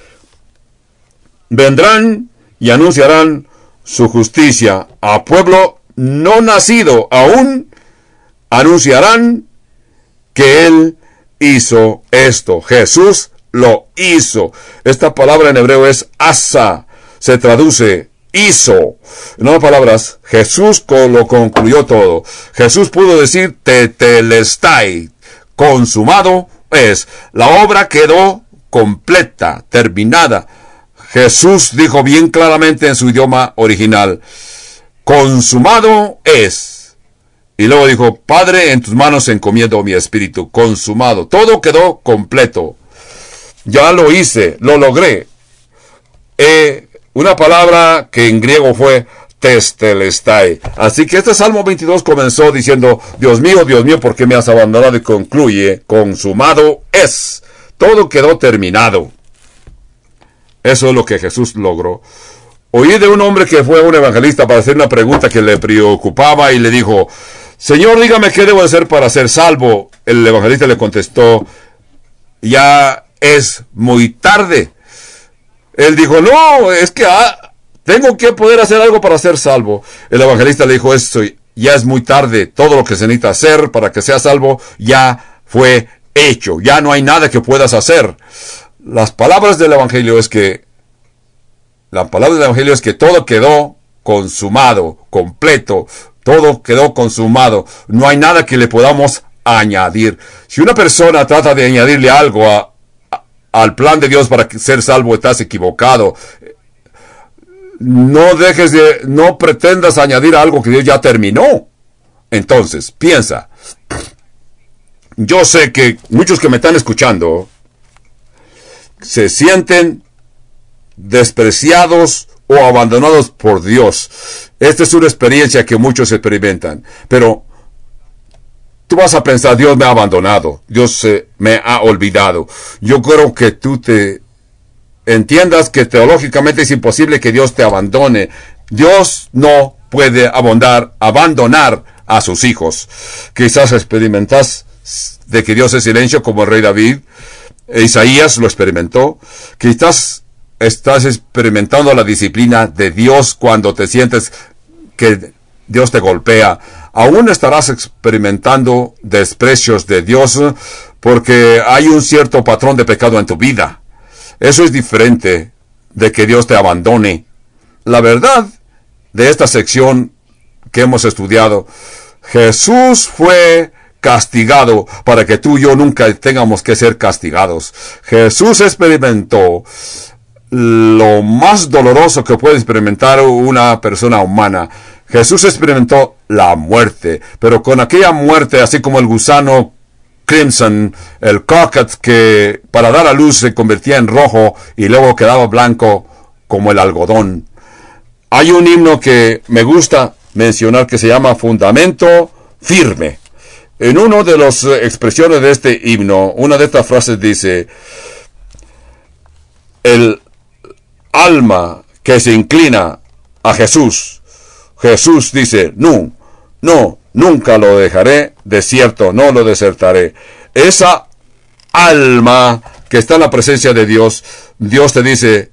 vendrán y anunciarán su justicia a pueblo no nacido aún, anunciarán que Él hizo esto. Jesús lo hizo. Esta palabra en hebreo es asa, se traduce hizo. En otras palabras, Jesús lo concluyó todo. Jesús pudo decir tetelestai, consumado es. La obra quedó completa, terminada. Jesús dijo bien claramente en su idioma original: consumado es. Y luego dijo: Padre, en tus manos encomiendo mi espíritu. Consumado. Todo quedó completo. Ya lo hice, lo logré. Una palabra que en griego fue testelestai. Así que este Salmo 22 comenzó diciendo: Dios mío, ¿por qué me has abandonado? Y concluye: consumado es. Todo quedó terminado. Eso es lo que Jesús logró. Oí de un hombre que fue un evangelista para hacer una pregunta que le preocupaba, y le dijo: Señor, dígame qué debo hacer para ser salvo. El evangelista le contestó: ya es muy tarde. Él dijo: no, es que tengo que poder hacer algo para ser salvo. El evangelista le dijo: eso ya es muy tarde. Todo lo que se necesita hacer para que sea salvo ya fue hecho. Ya no hay nada que puedas hacer. Las palabras del evangelio es que todo quedó consumado, completo. Todo quedó consumado. No hay nada que le podamos añadir. Si una persona trata de añadirle algo al plan de Dios para ser salvo, estás equivocado. No pretendas añadir algo que Dios ya terminó. Entonces, piensa. Yo sé que muchos que me están escuchando se sienten despreciados o abandonados por Dios. Esta es una experiencia que muchos experimentan. Pero tú vas a pensar: Dios me ha abandonado, Dios me ha olvidado. Yo creo que tú te entiendas que teológicamente es imposible que Dios te abandone. Dios no puede abandonar a sus hijos. Quizás experimentas de que Dios es silencio, como el rey David. Isaías lo experimentó. Quizás estás experimentando la disciplina de Dios cuando te sientes que Dios te golpea. Aún estarás experimentando desprecios de Dios porque hay un cierto patrón de pecado en tu vida. Eso es diferente de que Dios te abandone. La verdad de esta sección que hemos estudiado: Jesús fue castigado para que tú y yo nunca tengamos que ser castigados. Jesús experimentó lo más doloroso que puede experimentar una persona humana. Jesús experimentó la muerte, pero con aquella muerte, así como el gusano crimson, el cockroach que para dar a luz se convertía en rojo y luego quedaba blanco como el algodón. Hay un himno que me gusta mencionar que se llama Fundamento Firme. En una de las expresiones de este himno, una de estas frases dice: el alma que se inclina a Jesús. Jesús dice: no, nunca lo dejaré, de cierto, no lo desertaré. Esa alma que está en la presencia de Dios, Dios te dice: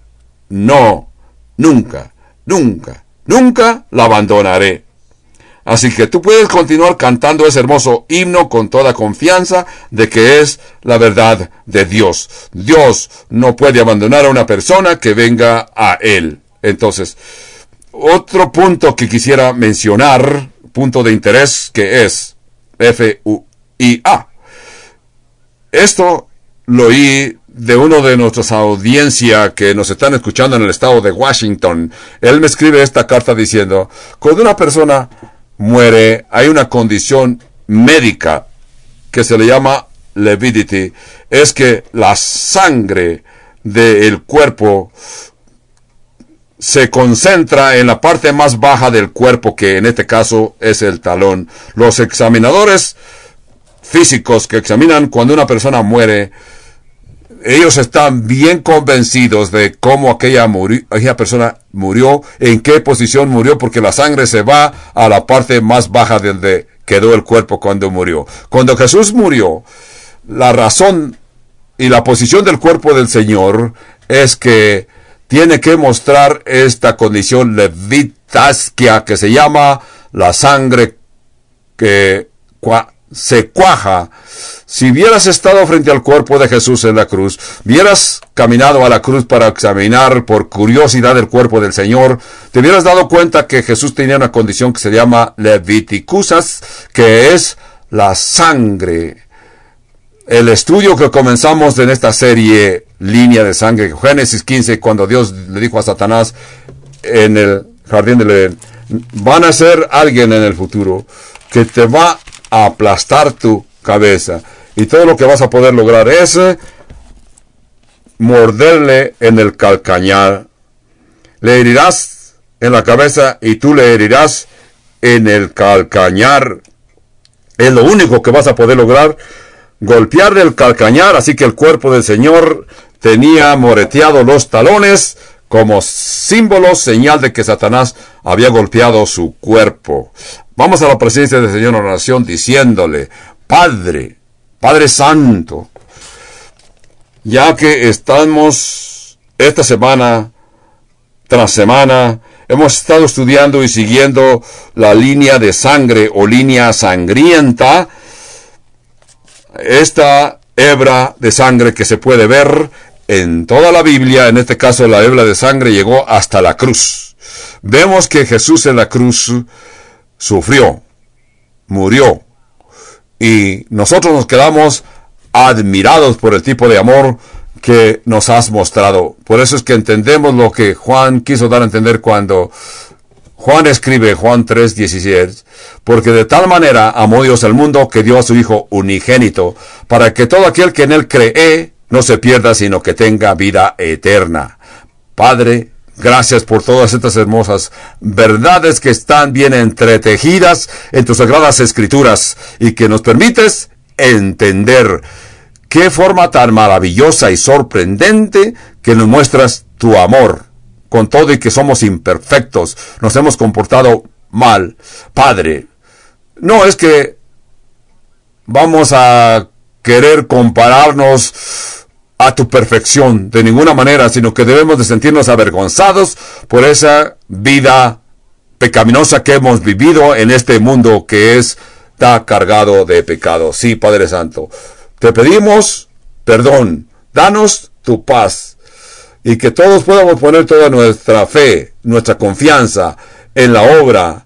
no, nunca la abandonaré. Así que tú puedes continuar cantando ese hermoso himno con toda confianza de que es la verdad de Dios. Dios no puede abandonar a una persona que venga a Él. Entonces, otro punto que quisiera mencionar, punto de interés, que es FUIA. Esto lo oí de uno de nuestras audiencias que nos están escuchando en el estado de Washington. Él me escribe esta carta diciendo: cuando una persona muere, hay una condición médica que se le llama levidity. Es que la sangre del cuerpo se concentra en la parte más baja del cuerpo, que en este caso es el talón. Los examinadores físicos que examinan cuando una persona muere, ellos están bien convencidos de cómo aquella persona murió, en qué posición murió, porque la sangre se va a la parte más baja de donde quedó el cuerpo cuando murió. Cuando Jesús murió, la razón y la posición del cuerpo del Señor es que tiene que mostrar esta condición levitasquia, que se llama la sangre que se cuaja. Si hubieras estado frente al cuerpo de Jesús en la cruz, hubieras caminado a la cruz para examinar por curiosidad el cuerpo del Señor, te hubieras dado cuenta que Jesús tenía una condición que se llama leviticusas, que es la sangre. El estudio que comenzamos en esta serie, Línea de Sangre, Génesis 15, cuando Dios le dijo a Satanás en el jardín del Edén: van a ser alguien en el futuro que te va a aplastar tu cabeza, y todo lo que vas a poder lograr es morderle en el calcañar. Le herirás en la cabeza y tú le herirás en el calcañar. Es lo único que vas a poder lograr, golpearle el calcañar. Así que el cuerpo del Señor tenía moreteado los talones como símbolo, señal de que Satanás había golpeado su cuerpo. Vamos a la presencia del Señor en oración diciéndole: Padre Santo, ya que estamos esta semana tras semana, hemos estado estudiando y siguiendo la línea de sangre o línea sangrienta, esta hebra de sangre que se puede ver en toda la Biblia. En este caso, la hebra de sangre llegó hasta la cruz. Vemos que Jesús en la cruz sufrió, murió, y nosotros nos quedamos admirados por el tipo de amor que nos has mostrado. Por eso es que entendemos lo que Juan quiso dar a entender cuando Juan escribe, Juan 3:16, porque de tal manera amó Dios al mundo que dio a su Hijo unigénito, para que todo aquel que en él cree no se pierda, sino que tenga vida eterna. Padre, gracias por todas estas hermosas verdades que están bien entretejidas en tus sagradas escrituras y que nos permites entender. Qué forma tan maravillosa y sorprendente que nos muestras tu amor, con todo y que somos imperfectos, nos hemos comportado mal. Padre, no es que vamos a querer compararnos a tu perfección de ninguna manera, sino que debemos de sentirnos avergonzados por esa vida pecaminosa que hemos vivido en este mundo que está cargado de pecado. Sí, Padre Santo, te pedimos perdón, danos tu paz, y que todos podamos poner toda nuestra fe, nuestra confianza en la obra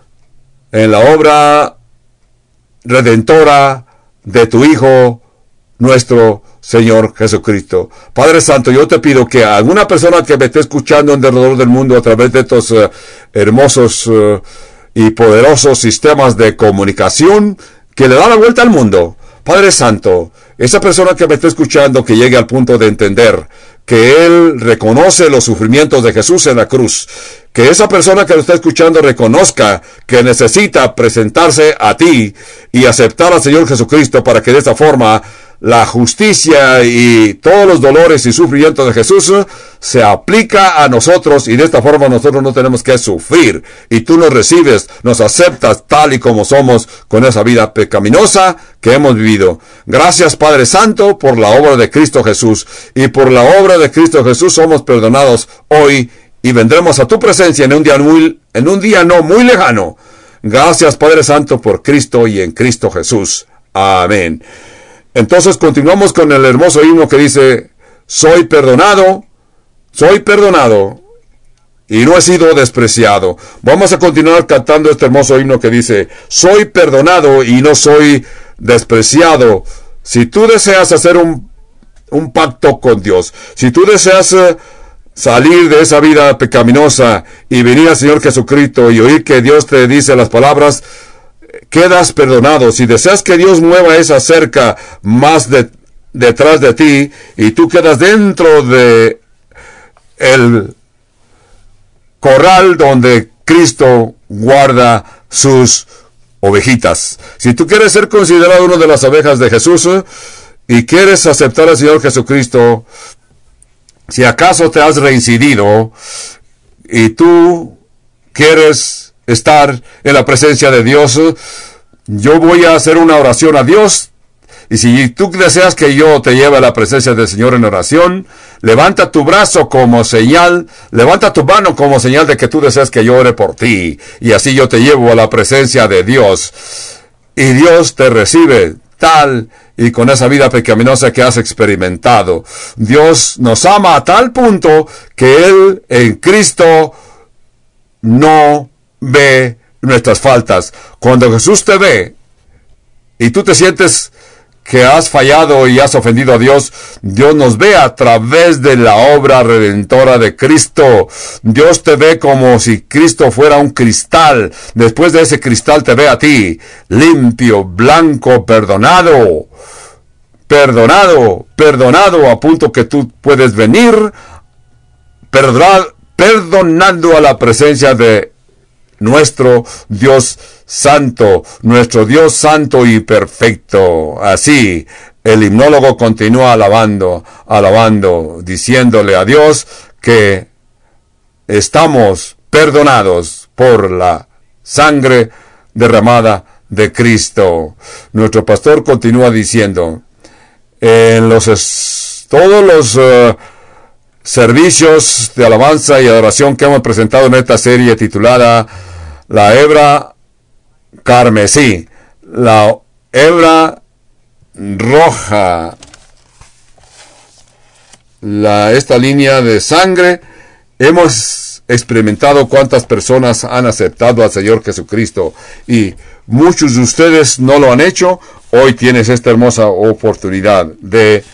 redentora de tu Hijo, nuestro Señor Jesucristo. Padre Santo, yo te pido que a alguna persona que me esté escuchando alrededor del mundo a través de estos hermosos y poderosos sistemas de comunicación que le dan la vuelta al mundo, Padre Santo, esa persona que me esté escuchando, que llegue al punto de entender que Él reconoce los sufrimientos de Jesús en la cruz, que esa persona que lo está escuchando reconozca que necesita presentarse a ti y aceptar al Señor Jesucristo, para que de esta forma la justicia y todos los dolores y sufrimientos de Jesús se aplica a nosotros, y de esta forma nosotros no tenemos que sufrir, y tú nos recibes, nos aceptas tal y como somos, con esa vida pecaminosa que hemos vivido. Gracias, Padre Santo, por la obra de Cristo Jesús, y por la obra de Cristo Jesús somos perdonados hoy, y vendremos a tu presencia en un día no muy lejano, Gracias, Padre Santo, por Cristo y en Cristo Jesús. Amén. Entonces continuamos con el hermoso himno que dice: soy perdonado y no he sido despreciado. Vamos a continuar cantando este hermoso himno que dice: soy perdonado y no soy despreciado. Si tú deseas hacer un pacto con Dios, si tú deseas salir de esa vida pecaminosa y venir al Señor Jesucristo y oír que Dios te dice las palabras, quedas perdonado. Si deseas que Dios mueva esa cerca más detrás de ti y tú quedas dentro de el corral donde Cristo guarda sus ovejitas. Si tú quieres ser considerado una de las ovejas de Jesús y quieres aceptar al Señor Jesucristo, si acaso te has reincidido y tú quieres estar en la presencia de Dios, yo voy a hacer una oración a Dios. Y si tú deseas que yo te lleve a la presencia del Señor en oración, levanta tu brazo como señal, levanta tu mano como señal de que tú deseas que yo ore por ti. Y así yo te llevo a la presencia de Dios. Y Dios te recibe tal y con esa vida pecaminosa que has experimentado. Dios nos ama a tal punto que Él en Cristo no ve nuestras faltas. Cuando Jesús te ve y tú te sientes que has fallado y has ofendido a Dios, Dios nos ve a través de la obra redentora de Cristo. Dios te ve como si Cristo fuera un cristal. Después de ese cristal te ve a ti, limpio, blanco, perdonado, a punto que tú puedes venir perdonando a la presencia de nuestro Dios santo y perfecto. Así, el himnólogo continúa alabando, diciéndole a Dios que estamos perdonados por la sangre derramada de Cristo. Nuestro pastor continúa diciendo: en todos los servicios de alabanza y adoración que hemos presentado en esta serie titulada La hebra carmesí, la hebra roja, esta línea de sangre, hemos experimentado cuántas personas han aceptado al Señor Jesucristo, y muchos de ustedes no lo han hecho. Hoy tienes esta hermosa oportunidad de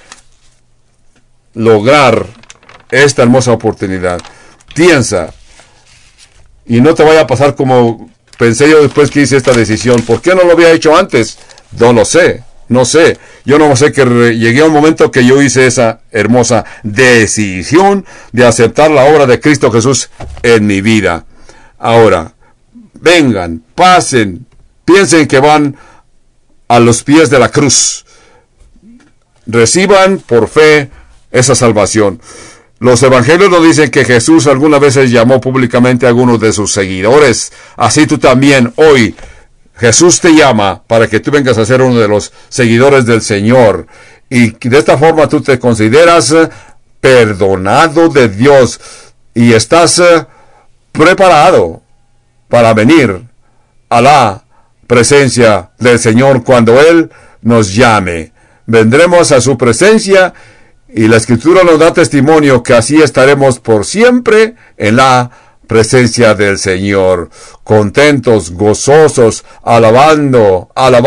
lograr esta hermosa oportunidad. Piensa, y no te vaya a pasar como pensé yo después que hice esta decisión. ¿Por qué no lo había hecho antes? No lo sé, no sé. Yo no sé, que llegué a un momento que yo hice esa hermosa decisión de aceptar la obra de Cristo Jesús en mi vida. Ahora, vengan, pasen, piensen que van a los pies de la cruz. Reciban por fe esa salvación. Los evangelios nos dicen que Jesús algunas veces llamó públicamente a algunos de sus seguidores. Así tú también hoy, Jesús te llama para que tú vengas a ser uno de los seguidores del Señor. Y de esta forma tú te consideras perdonado de Dios y estás preparado para venir a la presencia del Señor cuando Él nos llame. Vendremos a su presencia y la Escritura nos da testimonio que así estaremos por siempre en la presencia del Señor, contentos, gozosos, alabando,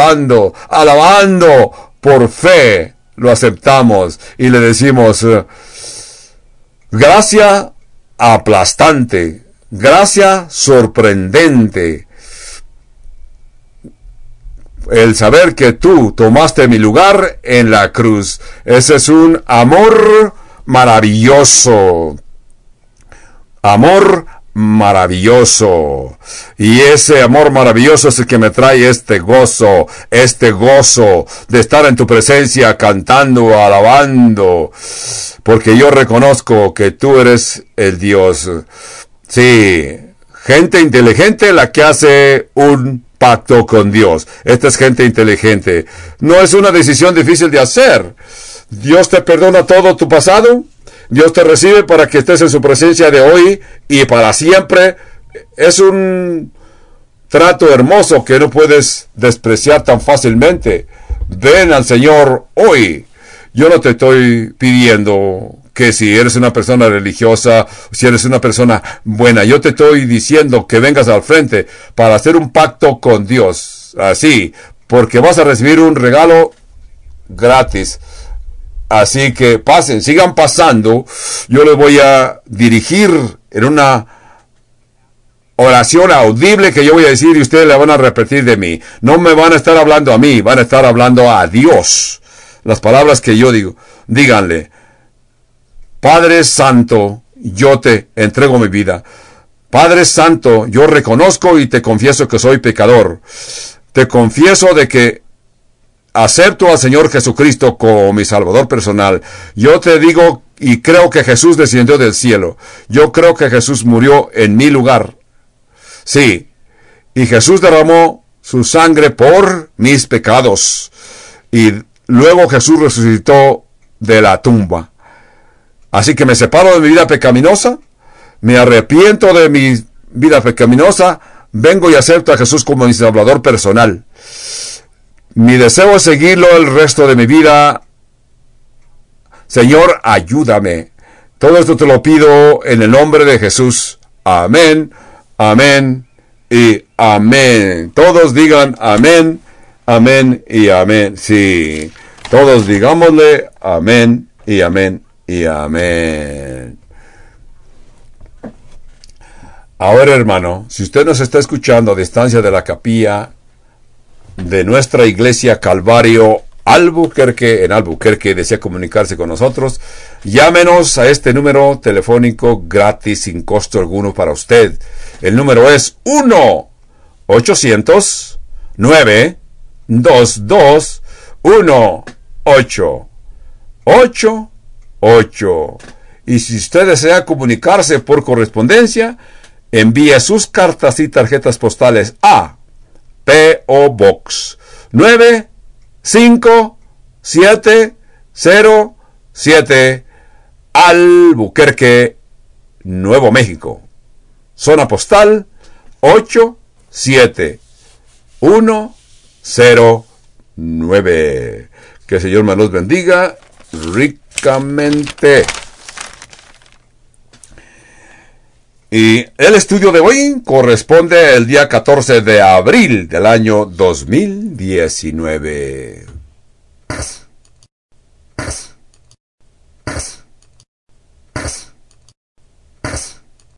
por fe. Lo aceptamos y le decimos: gracia aplastante, gracia sorprendente. El saber que tú tomaste mi lugar en la cruz. Ese es un amor maravilloso. Amor maravilloso. Y ese amor maravilloso es el que me trae este gozo de estar en tu presencia, cantando, alabando. Porque yo reconozco que tú eres el Dios. Sí, gente inteligente la que hace un pacto con Dios. Esta es gente inteligente. No es una decisión difícil de hacer. Dios te perdona todo tu pasado. Dios te recibe para que estés en su presencia de hoy y para siempre. Es un trato hermoso que no puedes despreciar tan fácilmente. Ven al Señor hoy. Yo no te estoy pidiendo que si eres una persona religiosa, si eres una persona buena, yo te estoy diciendo que vengas al frente para hacer un pacto con Dios. Así, porque vas a recibir un regalo gratis. Así que pasen, sigan pasando. Yo les voy a dirigir en una oración audible que yo voy a decir y ustedes le van a repetir de mí. No me van a estar hablando a mí, van a estar hablando a Dios. Las palabras que yo digo, díganle: Padre Santo, yo te entrego mi vida. Padre Santo, yo reconozco y te confieso que soy pecador. Te confieso de que acepto al Señor Jesucristo como mi Salvador personal. Yo te digo y creo que Jesús descendió del cielo. Yo creo que Jesús murió en mi lugar. Sí, y Jesús derramó su sangre por mis pecados. Y luego Jesús resucitó de la tumba. Así que me separo de mi vida pecaminosa, me arrepiento de mi vida pecaminosa, vengo y acepto a Jesús como mi Salvador personal. Mi deseo es seguirlo el resto de mi vida. Señor, ayúdame. Todo esto te lo pido en el nombre de Jesús. Amén, amén y amén. Todos digan amén, amén y amén. Sí, todos digámosle amén y amén y amén. Ahora, hermano, si usted nos está escuchando a distancia de la capilla de nuestra iglesia Calvario Albuquerque, en Albuquerque, desea comunicarse con nosotros, llámenos a este número telefónico gratis, sin costo alguno para usted. El número es 1-800-922-1888. Y si usted desea comunicarse por correspondencia, envíe sus cartas y tarjetas postales a P.O. Box 95707, Albuquerque, Nuevo México. Zona postal 87109. Que el Señor me los bendiga ricamente. Y el estudio de hoy corresponde al día 14 de abril del año 2019.